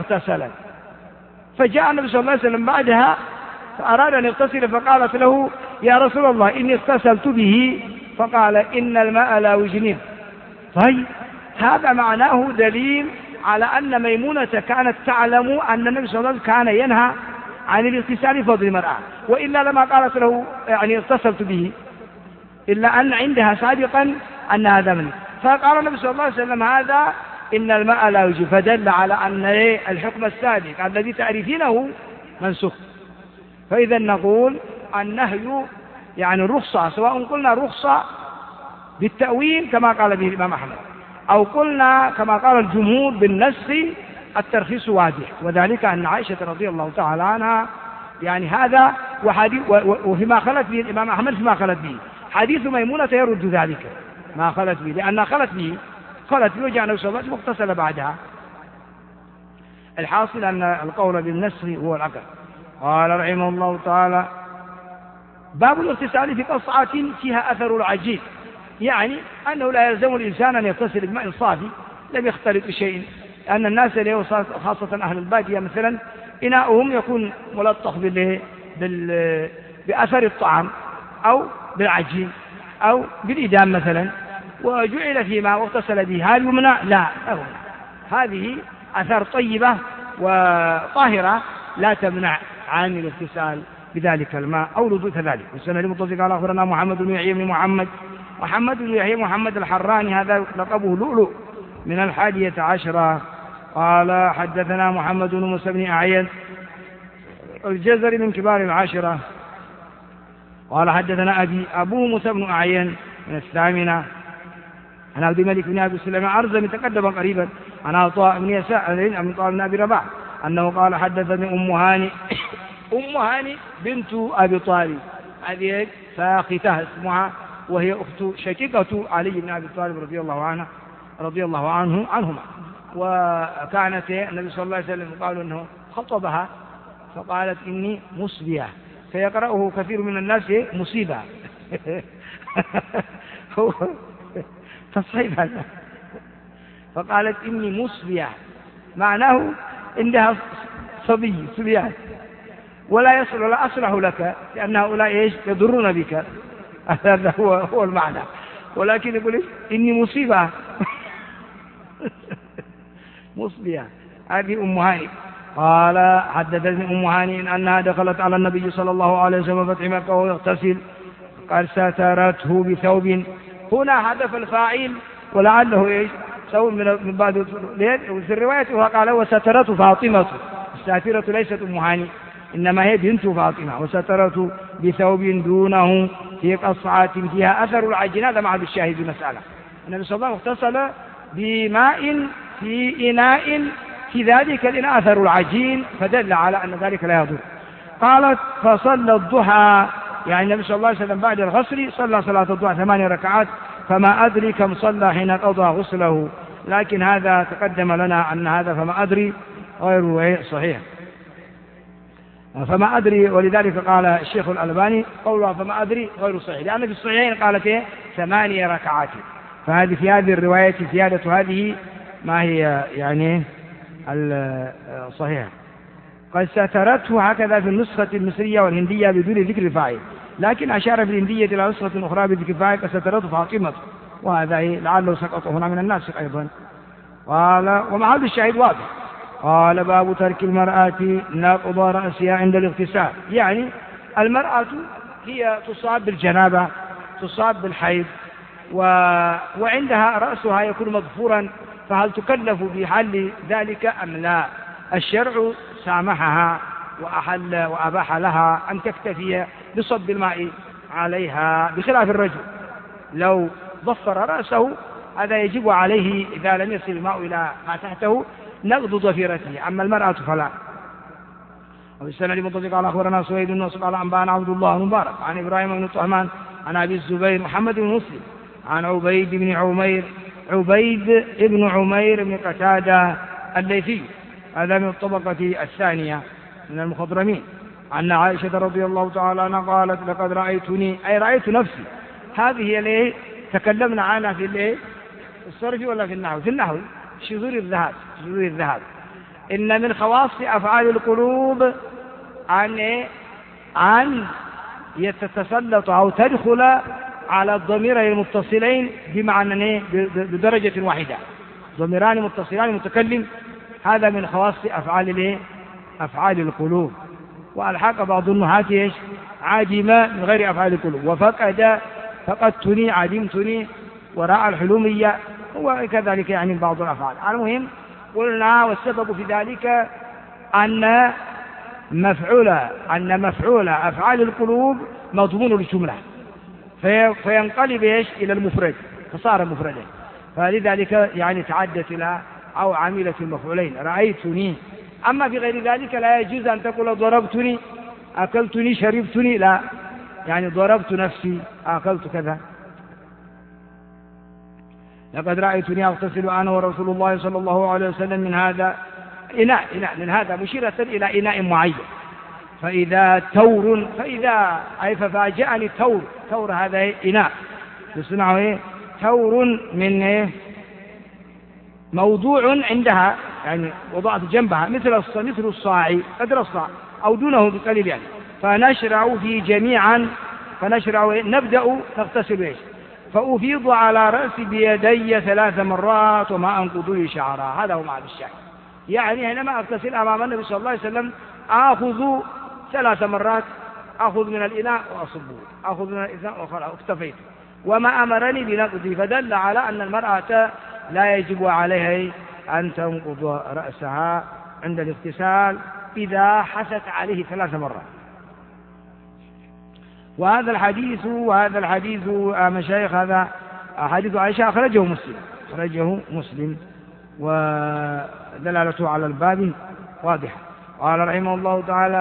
اغتسلت، فجاء النبي صلى الله عليه وسلم بعدها فأراد أن يغتسل فقالت له يا رسول الله إني اغتسلت به، فقال إن الماء لا يجنب. طيب هذا معناه دليل على أن ميمونة كانت تعلم أن النبي صلى الله عليه وسلم كان ينهى عن الاغتسال بفضل المرأة، وإلا لما قالت له يعني اغتسلت به، إلا أن عندها سابقا أن هذا منه. فقال النبي صلى الله عليه وسلم هذا إن الماء لا يجب، فدل على أن الحكم السابق الذي تعرفينه منسوخ. فإذا نقول النهي يعني الرخصة، سواء قلنا رخصة بالتأويل كما قال به الإمام أحمد، أو قلنا كما قال الجمهور بالنسخ، الترخيص واضح، وذلك أن عائشة رضي الله تعالى عنها يعني هذا وحديث، وفيما خلت به الإمام أحمد فيما خلت به حديث ميمونة يرد ذلك ما خلت به، لأنها خلت به خلت به وجاء النبي صلى الله عليه وسلم واغتسل بعدها. الحاصل أن القول بالنسخ هو الأقرب. قال رحمه الله تعالى: باب الاغتسال في قصعة فيها أثر العجين، يعني أنه لا يلزم الإنسان أن يغتسل بماء صافي لم يختلط بشيء، لأن الناس اليوم خاصة أهل البادية مثلا إناؤهم يكون ملطخ بال... بال... بأثر الطعام أو بالعجين أو بالإدام مثلا، وجعل في ماء واغتسل به، هل يمنع؟ لا أهو. هذه أثار طيبة وطاهرة لا تمنع عن الاغتسال بذلك الماء أو الوضوء كذلك. والسنة المتصل قال أخبرنا محمد بن يحيى بن محمد محمد بن يحيى محمد الحراني، هذا لقبه لؤلؤ، من الحادية عشرة. قال حدثنا محمد بن موسى بن أعين الجزري من كبار العشرة. قال حدثنا أبي أبو موسى بن أعين من الثامنة عن عبد الملك بن أبي سليمان أرزم تقدم قريبا عن عطاء بن يسار من طالب بن أبي رباح أنه قال حدثني أم هاني أم هاني بنت أبي طالب، هذه فاختها اسمها، وهي أخت شقيقة علي بن أبي طالب رضي الله عنه رضي الله عنه عنهما. وكانت النبي صلى الله عليه وسلم قالوا أنه خطبها فقالت إني مصبية، فيقرأه كثير من الناس مصيبة تصحيح هذا، فقالت إني مصبية معناه إنها صبي صبيان، ولا يصل ولا أصلح لك لأن هؤلاء إيش يضرون بك، هذا هو هو المعنى، ولكن يقول إني مصيبة مصبية. هذه أم هاني. قال حدثتني أم هاني أنها دخلت على النبي صلى الله عليه وسلم فتح مكة وهو يغتسل، قال سترته بثوب، هنا هدف الفاعل ولعله إيش ثوب من بعد في الرواية، وقال وسترته فاطمة، الساترة ليست أم هاني إنما هي بنت فاطمة، وسترته بثوب دونه في قصعة فيها أثر العجين. هذا مع الشاهد المسألة، النبي صلى الله عليه وسلم اغتسل بماء في إناء في ذلك الإناء أثر العجين، فدل على أن ذلك لا يضر. قالت فصلى الضحى، يعني النبي صلى الله عليه وسلم بعد الغسل صلى صلاة الضحى ثماني ركعات، فما أدري كم صلى حين قضى غسله، لكن هذا تقدم لنا أن هذا فما أدري غير صحيح، فما أدري، ولذلك قال الشيخ الألباني قولها فما أدري غير صحيح، لأن في الصحيحين قالت إيه ثمانية ركعات، فهذه في هذه الرواية زيادة هذه ما هي يعني الصحيحة. قد سترته هكذا في النسخة المصرية والهندية بدون ذكر الفاعل، لكن أشار في الهندية إلى نسخة أخرى بذكر الفاعل قد سترته فاطمة، وهذا لعله سقط هنا من الناسخ أيضا. قال ومع هذا الشاهد واضح. قال باب ترك المرأة نقض رأسها عند الاغتسال، يعني المرأة هي تصاب بالجنابة تصاب بالحيض و... وعندها رأسها يكون مظفورا، فهل تكلف بحل ذلك أم لا؟ الشرع سامحها وأحل وأباح لها أن تكتفي بصب الماء عليها، بخلاف الرجل لو ضفر رأسه هذا يجب عليه إذا لم يصل الماء إلى ما تحته نقض ضفيرته، أما المرأة فلا. وفي السنة المتصل قال أخبرنا سويد بن نصر قال أنبأنا عبد الله المبارك عن إبراهيم بن طهمان عن أبي الزبير محمد بن مسلم عن عبيد بن عمير عبيد بن عمير بن قتادة الليثي، هذا من الطبقة الثانية من المخضرمين، أن عائشة رضي الله تعالى عنها قالت لقد رأيتني أي رأيت نفسي. هذه اللي تكلمنا عنها في الايه الصرف ولا في النحو؟ في النحو شذور الذهب شذور الذهب إن من خواص أفعال القلوب عن عن تتسلط أو تدخل على الضميرين المتصلين بمعنى بدرجة واحدة، ضميران متصلان متكلم، هذا من خواص أفعال أفعال القلوب. وألحق بعض النحاة إيش؟ عدم من غير أفعال القلوب، وفقد فقدتني عدمتني، وراء الحلومية، وكذلك يعني بعض الأفعال. المهم قلنا والسبب في ذلك أن مفعول أن مفعول أفعال القلوب مضمون الجملة، في فينقلب إيش؟ إلى المفرد، فصار مفردا. فلذلك يعني تعدت إلى أو عملت المفعولين، رأيتني. أما في غير ذلك لا يجوز أن تقول ضربتني، أكلتني، شربتني، لا، يعني ضربت نفسي، أكلت كذا. لقد رأيتني أغتسل أنا ورسول الله صلى الله عليه وسلم من هذا إناء، إناء من هذا مشيرة إلى إناء معين. فإذا تور، فإذا أي ففاجأني تور، تور هذا إناء يصنعه إيه؟ تور من إيه؟ موضوع عندها، يعني وضعت جنبها مثل مثل الصاع، قدر الصاع أو دونه بقليل يعني. فنشرع في جميعا، فنشرع إيه؟ نبدأ نغتسل إيش؟ فأفيض على رأسي بيدي ثلاث مرات وما أنقض شعرا. هذا هو معنى الشاهد. يعني حينما أغتسل أمام النبي صلى الله عليه وسلم آخذ ثلاث مرات، أخذ من الإناء وأصبه، أخذ من الإناء وخلاص اكتفيت. وما أمرني بنقضي، فدل على أن المرأة لا يجب عليها أن تنقض رأسها عند الاغتسال إذا حست عليه ثلاث مرات. وهذا الحديث وهذا الحديث مشايخ، هذا حديث عائشة أخرجه مسلم، أخرجه مسلم، ودلالته على الباب واضحة. قال رحمه الله تعالى: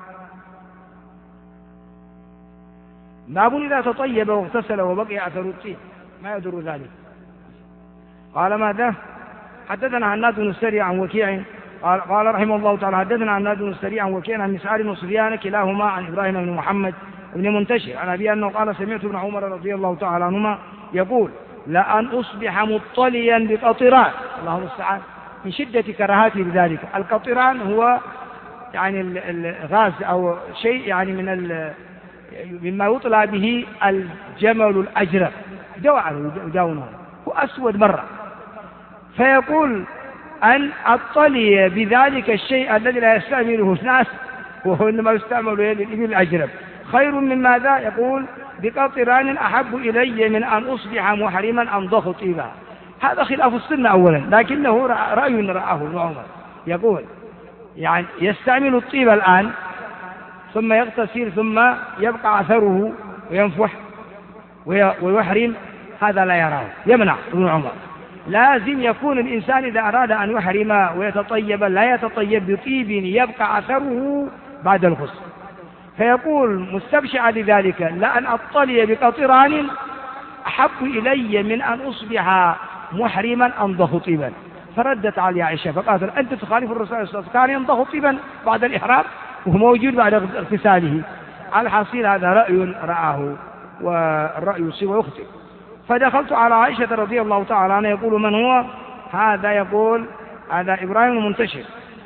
باب إذا تطيب واغتسل وبقي أثر الطيب ما يضر ذلك. قال ماذا؟ حدثنا عناد بن السري عن وكيع قال, قال رحمه الله تعالى: حدثنا عناد بن السري عن وكيع عن مسعر بن سفيان كلاهما عن إبراهيم بن محمد بن منتشر عن أبي أنه قال: سمعت ابن عمر رضي الله تعالى عنهما يقول: لأن أصبح مطليا بقطران، الله المستعان، من شدة كراهتي بذلك. القطران هو يعني الغاز أو شيء يعني من مما يطلى به الجمل الأجرب، جوعه جاونه وأسود مرة، فيقول أن أطلي بذلك الشيء الذي لا يستعمله الناس وهو إنما يستعمل للإبل الأجرب خير من ماذا؟ يقول: بقطران أحب إلي من أن أصبح محرما أنضخ طيبا. هذا خلاف السنة أولا، لكنه رأي رآه ابن عمر، يقول يعني يستعمل الطيب الآن ثم يغتسل ثم يبقى أثره وينفح ويحرم، هذا لا يراه، يمنع ابن عمر. لازم يكون الإنسان إذا أراد أن يحرم ويتطيب لا يتطيب بطيب يبقى أثره بعد الغسل. فيقول مستبشعا لذلك: لأن أطلي بقطران أحب إلي من أن أصبح محرما أنضخ طيبا. فردت علي عائشة فقالت: أنت تخالف الرسول صلى الله عليه وسلم، كان ينضخ طيبا بعد الإحرام وهو موجود بعد اغتساله. الحصيل هذا رأي رآه، والرأي يصيب ويخطئ. فدخلت على عائشة رضي الله تعالى عنها، يقول: من هو هذا؟ يقول: هذا إبراهيم المنتشر،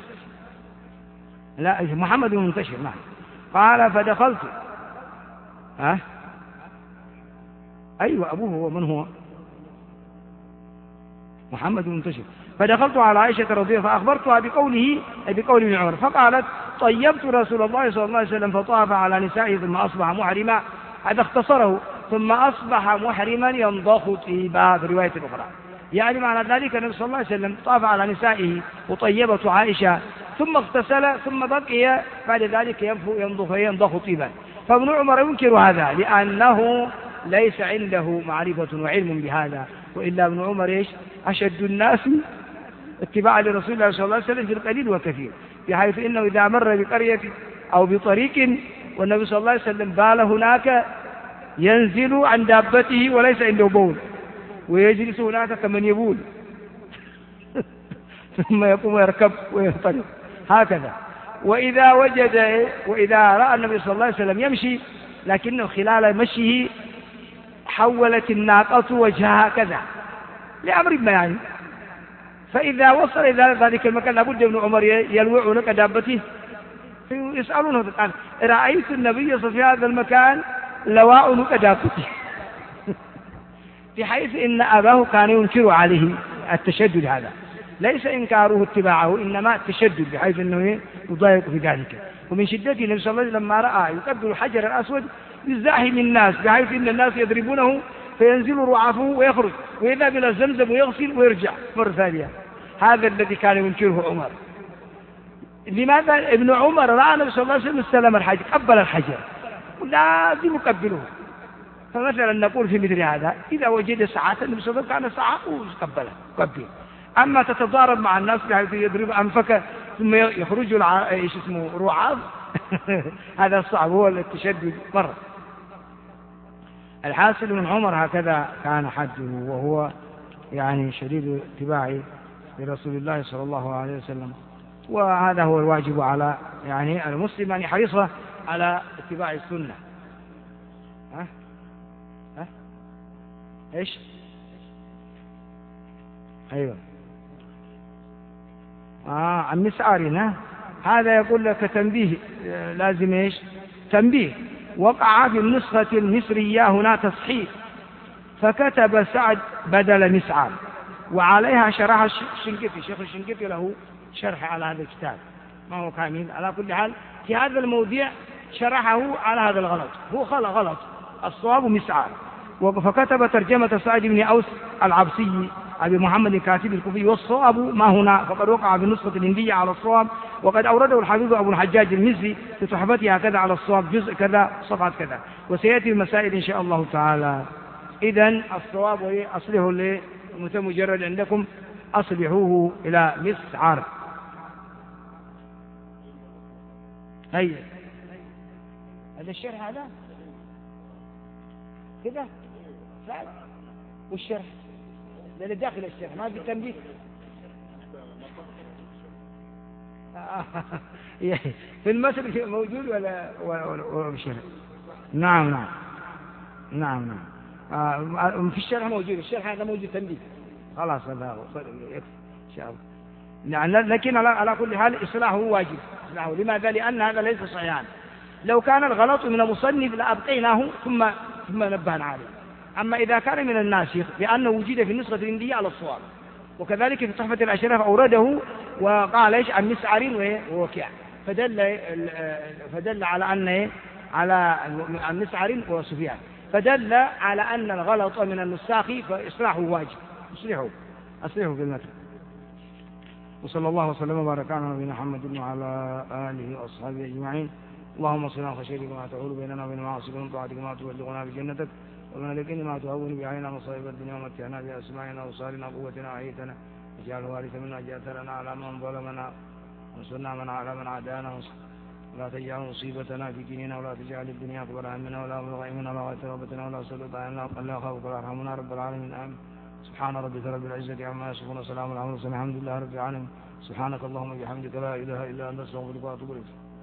لا محمد المنتشر، نعم. قال: فدخلت ها أه؟ أيوة أبوه هو، من هو؟ محمد المنتشر. فدخلت على عائشة رضي الله فأخبرتها بقوله أي بقول ابن عمر، فقالت: طيبت رسول الله صلى الله عليه وسلم فطاف على نسائه ثم أصبح محرما. هذا اختصره، ثم أصبح محرما ينضخ طيبا في رواية أخرى. يعني معنى ذلك النبي صلى الله عليه وسلم طاف على نسائه وطيبته عائشة ثم اغتسل ثم بقي بعد ذلك ينضخ ينضخ طيبا. فابن عمر ينكر هذا لأنه ليس عنده معرفة وعلم بهذا، وإلا ابن عمر إيش؟ أشد الناس اتباعا لرسول الله صلى الله عليه وسلم في القليل والكثير، بحيث إنه إذا مر بقرية أو بطريق والنبي صلى الله عليه وسلم بال هناك ينزل عن دابته وليس عنده بول، ويجلس هناك كمن يبول ثم يقوم ويركب وينطلق هكذا. وإذا وجد وإذا رأى النبي صلى الله عليه وسلم يمشي لكنه خلال مشيه حولت الناقة وجهها كذا لأمر ما يعني، فإذا وصل إلى ذلك المكان لابد ابن عمر يلوع لك دابته يسألونه قال رأيت النبي صلى الله عليه وسلم في هذا المكان لواء وكداكته بحيث إن أباه كان ينكر عليه التشدد هذا، ليس إنكاره اتباعه إنما التشدد بحيث أنه يضايق في ذلك. ومن شدة النبي صلى الله عليه وسلم لما رأى يقبل الحجر الأسود يزاحم الناس بحيث أن الناس يضربونه فينزل رعافه ويخرج ويذهب إلى زمزم ويغسل ويرجع مرة ثانية. هذا الذي كان ينكره عمر. لماذا؟ ابن عمر رأى النبي صلى الله عليه وسلم استلم الحجر قبل الحجر لازم يقبله. فمثلا نقول في مثل هذا إذا وجد ساعة النبي صلى الله عليه وسلم كان ساعة ويقبله قبل. أما تتضارب مع الناس بحيث يضرب أنفك ثم يخرج الع... ايش اسمه رعاف هذا صعب، هو التشدد مرة. الحاصل من عمر هكذا كان حده، وهو يعني شديد اتباع لرسول الله صلى الله عليه وسلم. وهذا هو الواجب على يعني المسلم أن يحرص على اتباع السنة. ها ها ايش ايوه اه عن مسعرنا هذا يقول لك تنبيه لازم ايش تنبيه. وقع في النسخة المصرية هنا تصحيح فكتب سعد بدل مسعر، وعليها شرح الشنقيطي. شيخ الشنقيطي له شرح على هذا الكتاب ما هو كامل. على كل حال في هذا الموضوع شرحه على هذا الغلط، هو خلق غلط، الصواب مسعر. فكتب ترجمة سعد بن أوس العبسي أبي محمد الكاتب الكوفي، والصواب ما هنا فقد وقع بالنسخة الهندية على الصواب، وقد أورده الحافظ أبو الحجاج المزي في تحفته كذا على الصواب جزء كذا صفحة كذا، وسيأتي المسائل إن شاء الله تعالى. إذن الصواب أصلحه للمتمجرد عندكم أصلحوه إلى مسعر. هيا هذا الشرح هذا كذا فعلا، والشرح لأن داخل الشرح ما في تنبيه في المسجد موجود ولا ولا الشرح؟ نعم نعم نعم نعم آه في الشرح موجود، الشرح هذا موجود تنبيه خلاص هذا يكفي إن شاء الله. لكن على كل حال إصلاحه واجب. إصلاحه لماذا؟ لأن هذا ليس صحيحا. لو كان الغلط من المصنف لأبقيناه ثم ثم نبهنا عليه. أما إذا كان من الناسخ لأنه وجد في النسخة الهندية على الصواب، وكذلك في تحفة الأشراف أورده وقال إيش عن مسعر ووكيع، فدل فدل على أن على عن مسعر وسفيان، فدل على أن الغلط من النساخ فإصلاحه واجب. اصلحوا اصلحوا في المتن. وصلى الله وسلم وبارك على نبينا محمد وعلى آله وأصحابه أجمعين. اللهم صل على خشيتك ما تحول بيننا وبين معاصيك ومن طاعتك ما تبلغنا بجنتك، ومن اليقين ما تهون بعيننا مصائب الدنيا ومتعنا بأسماعنا وصالنا قوتنا وحيتنا، واجعل الوارث منا جاثرنا على من ظلمنا وانصرنا من على من عادانا، ولا تجعل مصيبتنا في ديننا، ولا تجعل الدنيا أكبر همنا ولا مبلغ علمنا ولا غاية رغبتنا ولا سلط علينا ولا يخافك ولا يرحمنا رب العالمين. آمين. سبحان ربك رب العزة عما يصفون وسلام على المرسلين الحمد لله رب العالمين. سبحانك اللهم وبحمدك لا إله إلا أنت أستغفرك وأتوب إليك.